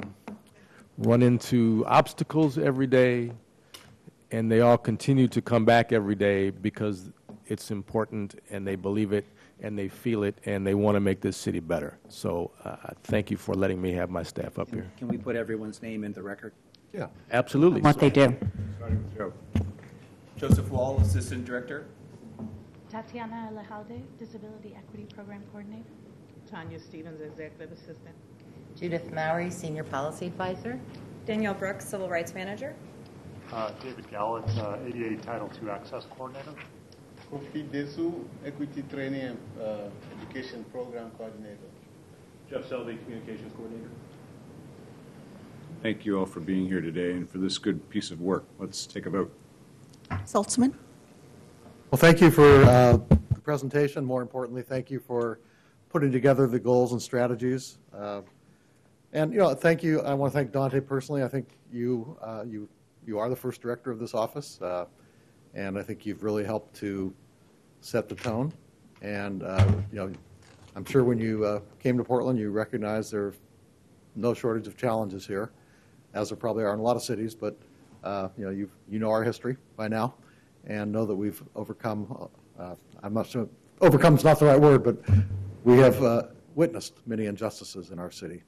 run into obstacles every day, and they all continue to come back every day because it's important, and they believe it, and they feel it, and they want to make this city better. So uh, thank you for letting me have my staff up here. Can we put everyone's name in the record? Yeah, absolutely. What they do. Starting with Joe. Joseph Wall, Assistant Director. Tatiana Alejandre, Disability Equity Program Coordinator. Tanya Stevens, Executive Assistant. Judith Mowry, Senior Policy Advisor. Danielle Brooks, Civil Rights Manager. Uh, David Gallant, uh, A D A Title two Access Coordinator. Kofi Desu, Equity Training and uh, Education Program Coordinator. Jeff Selvey, Communications Coordinator. Thank you all for being here today and for this good piece of work. Let's take a vote. Saltzman? Well, thank you for uh, the presentation. More importantly, thank you for putting together the goals and strategies. Uh, and, you know, thank you. I want to thank Dante personally. I think you, uh, you, you are the first director of this office, uh, and I think you've really helped to set the tone. And, uh, you know, I'm sure when you uh, came to Portland, you recognized there are no shortage of challenges here, as there probably are in a lot of cities, but uh, you know, you you know our history by now, and know that we've overcome. Uh, I'm not sure overcome's not the right word, but we have uh, witnessed many injustices in our city,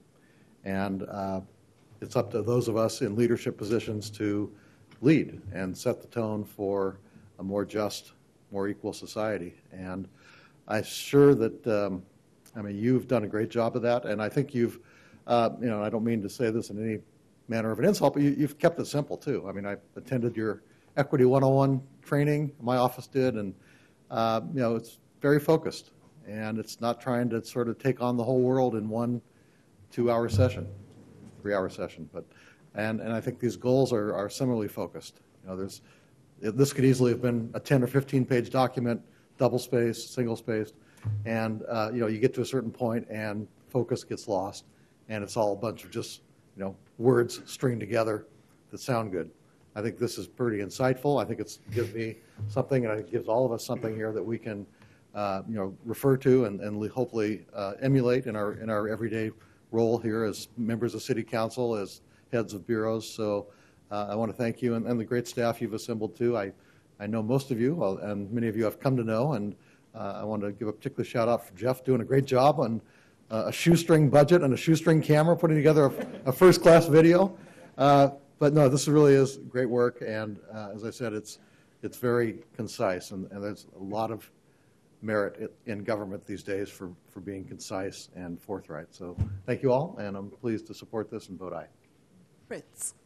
and uh, it's up to those of us in leadership positions to lead and set the tone for a more just, more equal society. And I'm sure that um, I mean you've done a great job of that, and I think you've uh, you know I don't mean to say this in any manner of an insult, but you, you've kept it simple too. I mean, I attended your Equity one oh one training, my office did, and uh, you know, it's very focused, and it's not trying to sort of take on the whole world in one two-hour session, three-hour session. But and and I think these goals are are similarly focused. You know, there's this could easily have been a ten or fifteen page document, double spaced, single spaced, and uh, you know, you get to a certain point and focus gets lost, and it's all a bunch of just you know, words stringed together that sound good. I think this is pretty insightful. I think it gives me something, and it gives all of us something here that we can, uh, you know, refer to and, and hopefully uh, emulate in our in our everyday role here as members of City Council, as heads of bureaus. So uh, I want to thank you and, and the great staff you've assembled too. I I know most of you, and many of you I've come to know, and uh, I want to give a particular shout out for Jeff doing a great job on Uh, a shoestring budget and a shoestring camera, putting together a, a first-class video. Uh, but no, this really is great work, and uh, as I said, it's it's very concise, and, and there's a lot of merit in government these days for, for being concise and forthright. So thank you all, and I'm pleased to support this and vote aye. Fritz.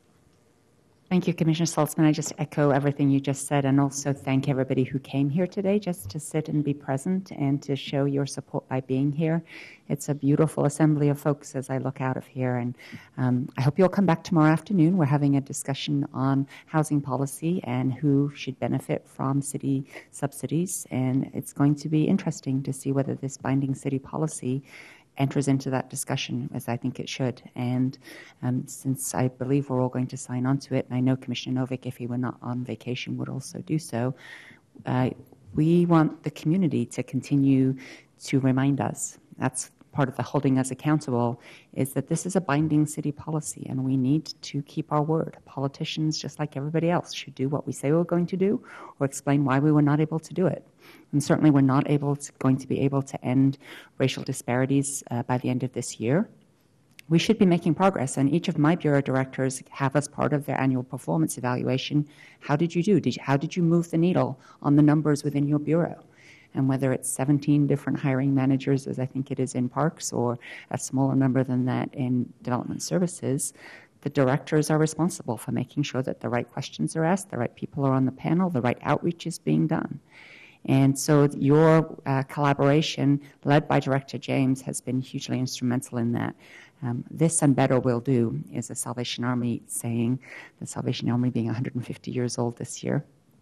Thank you, Commissioner Saltzman. I just echo everything you just said, and also thank everybody who came here today just to sit and be present and to show your support by being here. It's a beautiful assembly of folks as I look out of here, and um, I hope you'll come back tomorrow afternoon. We're having a discussion on housing policy and who should benefit from city subsidies, and it's going to be interesting to see whether this binding city policy enters into that discussion, as I think it should. And um, since I believe we're all going to sign on to it, and I know Commissioner Novick, if he were not on vacation, would also do so, uh, we want the community to continue to remind us. That's part of the holding us accountable, is that this is a binding city policy, and we need to keep our word. Politicians, just like everybody else, should do what we say we're going to do or explain why we were not able to do it. And certainly we're not able to, going to be able to end racial disparities uh, by the end of this year. We should be making progress, and each of my bureau directors have as part of their annual performance evaluation, how did you do? Did you, how did you move the needle on the numbers within your bureau? And whether it's seventeen different hiring managers, as I think it is in parks, or a smaller number than that in development services, the directors are responsible for making sure that the right questions are asked, the right people are on the panel, the right outreach is being done. And so your uh, collaboration, led by Director James, has been hugely instrumental in that. Um, this and better will do is a Salvation Army saying, the Salvation Army being one hundred fifty years old this year.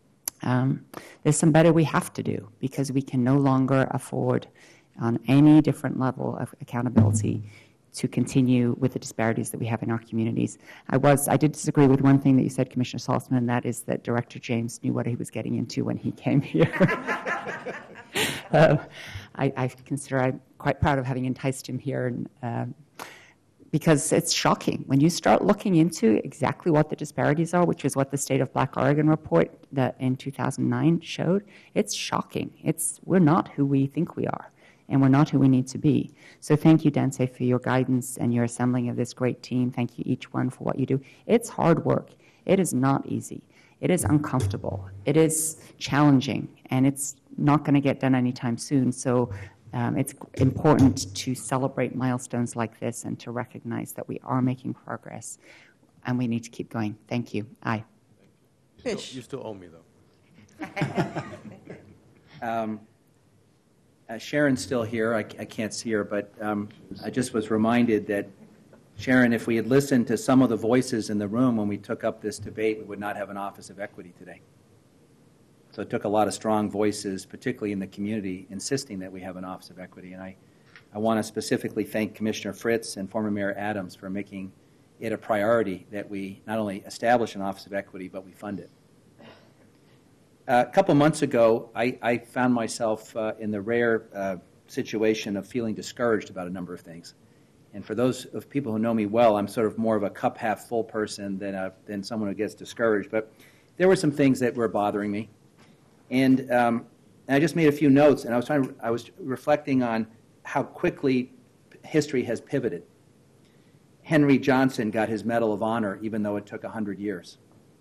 Um, there's some better we have to do, because we can no longer afford, on any different level of accountability, to continue with the disparities that we have in our communities. I was, I did disagree with one thing that you said, Commissioner Saltzman, and that is that Director James knew what he was getting into when he came here. uh, I, I consider I'm quite proud of having enticed him here, and, uh, because it's shocking. When you start looking into exactly what the disparities are, which is what the State of Black Oregon report that in two thousand nine showed, it's shocking. It's, we're not who we think we are, and we're not who we need to be. So thank you, Dante, for your guidance and your assembling of this great team. Thank you, each one, for what you do. It's hard work. It is not easy. It is uncomfortable. It is challenging, and it's not going to get done anytime soon. So um, it's important to celebrate milestones like this and to recognize that we are making progress, and we need to keep going. Thank you. Aye. You still, Fish. you still owe me, though. Um, uh, Sharon's still here. I, I can't see her, but um, I just was reminded that, Sharon, if we had listened to some of the voices in the room when we took up this debate, we would not have an Office of Equity today. So it took a lot of strong voices, particularly in the community, insisting that we have an Office of Equity. And I, I want to specifically thank Commissioner Fritz and former Mayor Adams for making it a priority that we not only establish an Office of Equity, but we fund it. Uh, a couple months ago, I, I found myself uh, in the rare uh, situation of feeling discouraged about a number of things. And for those of people who know me well, I'm sort of more of a cup half full person than, a, than someone who gets discouraged. But there were some things that were bothering me. And, um, and I just made a few notes, and I was, trying to, I was reflecting on how quickly history has pivoted. Henry Johnson got his Medal of Honor, even though it took one hundred years.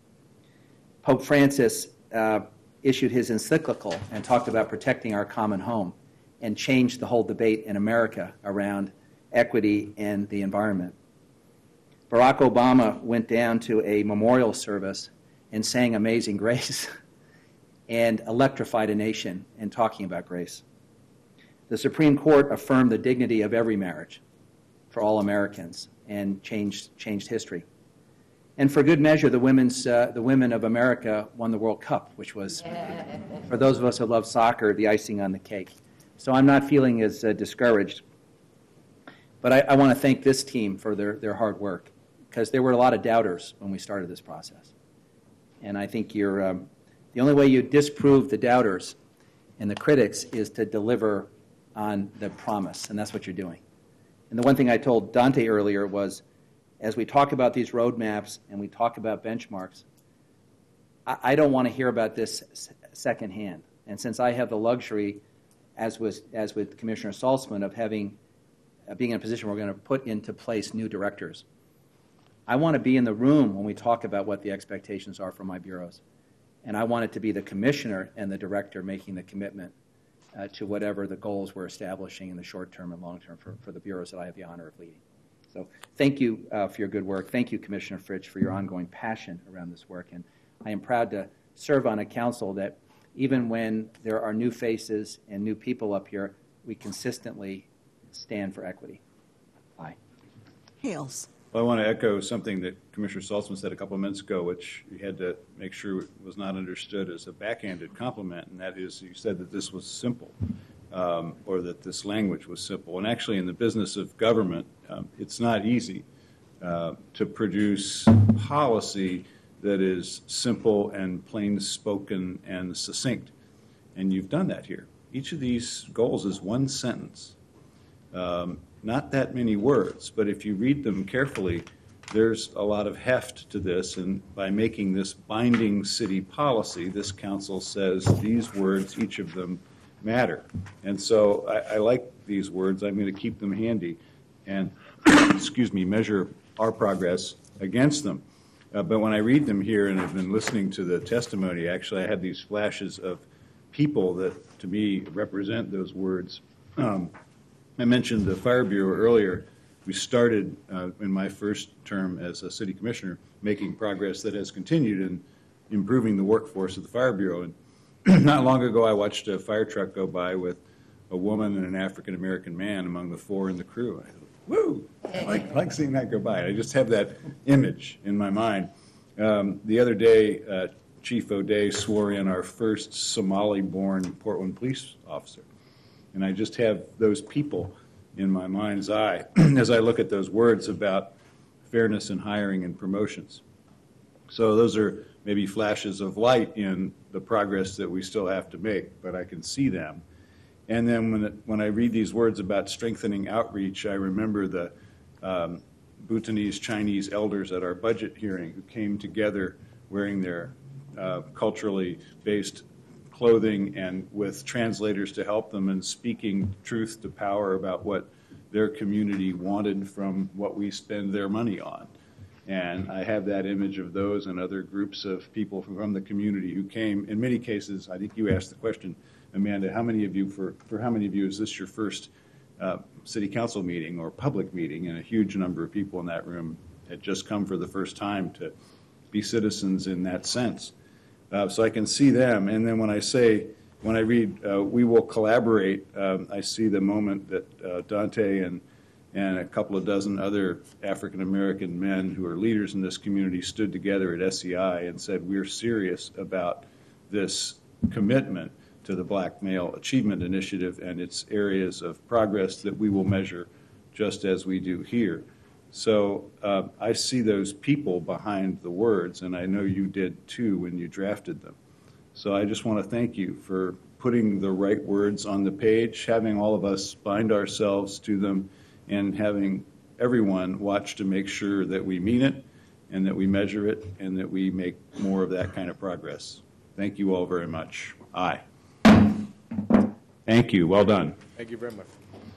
Pope Francis uh, issued his encyclical and talked about protecting our common home and changed the whole debate in America around equity and the environment. Barack Obama went down to a memorial service and sang Amazing Grace and electrified a nation in talking about grace. The Supreme Court affirmed the dignity of every marriage for all Americans and changed, changed history. And for good measure, the, women's, uh, the women of America won the World Cup, which was, for those of us who love soccer, the icing on the cake. So I'm not feeling as uh, discouraged. But I, I want to thank this team for their, their hard work, because there were a lot of doubters when we started this process. And I think you're, um, the only way you disprove the doubters and the critics is to deliver on the promise, and that's what you're doing. And the one thing I told Dante earlier was, as we talk about these roadmaps and we talk about benchmarks, I, I don't want to hear about this s- secondhand. And since I have the luxury, as was as with Commissioner Saltzman, of having uh, being in a position where we're going to put into place new directors, I want to be in the room when we talk about what the expectations are for my bureaus. And I want it to be the commissioner and the director making the commitment uh, to whatever the goals we're establishing in the short term and long term for, for the bureaus that I have the honor of leading. So thank you uh, for your good work. Thank you, Commissioner Fritz, for your ongoing passion around this work. And I am proud to serve on a council that, even when there are new faces and new people up here, we consistently stand for equity. Aye. Hales. Well, I want to echo something that Commissioner Saltzman said a couple of minutes ago, which you had to make sure was not understood as a backhanded compliment, and that is you said that this was simple, um, or that this language was simple. And actually, in the business of government, um, it's not easy uh, to produce policy that is simple and plain spoken and succinct. And you've done that here. Each of these goals is one sentence. Um, not that many words, but if you read them carefully, there's a lot of heft to this, and by making this binding city policy, this council says these words, each of them, matter. And so I, I like these words. I'm going to keep them handy and, excuse me, measure our progress against them. Uh, but when I read them here and have been listening to the testimony, actually I had these flashes of people that, to me, represent those words. Um, I mentioned the Fire Bureau earlier. We started uh, in my first term as a city commissioner making progress that has continued in improving the workforce of the Fire Bureau. And not long ago, I watched a fire truck go by with a woman and an African-American man among the four in the crew. I thought, woo! I like, I like seeing that go by. I just have that image in my mind. Um, the other day, uh, Chief O'Day swore in our first Somali-born Portland police officer. And I just have those people in my mind's eye as I look at those words about fairness in hiring and promotions. So those are maybe flashes of light in the progress that we still have to make, but I can see them. And then when, it, when I read these words about strengthening outreach, I remember the um, Bhutanese Chinese elders at our budget hearing who came together wearing their uh, culturally based clothing and with translators to help them and speaking truth to power about what their community wanted from what we spend their money on. And I have that image of those and other groups of people from the community who came. In many cases, I think you asked the question, Amanda, how many of you, for, for how many of you is this your first uh, city council meeting or public meeting? And a huge number of people in that room had just come for the first time to be citizens in that sense. Uh, so I can see them. And then when I say, when I read, uh, we will collaborate, um, I see the moment that uh, Dante and and a couple of dozen other African-American men who are leaders in this community stood together at S E I and said, we're serious about this commitment to the Black Male Achievement Initiative and its areas of progress that we will measure just as we do here. So uh, I see those people behind the words, and I know you did too when you drafted them. So I just want to thank you for putting the right words on the page, having all of us bind ourselves to them, and having everyone watch to make sure that we mean it and that we measure it and that we make more of that kind of progress. Thank you all very much. Aye. Thank you. Well done. Thank you very much.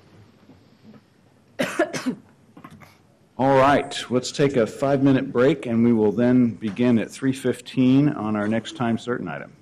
All right. Let's take a five-minute break, and we will then begin at three fifteen on our next time certain item.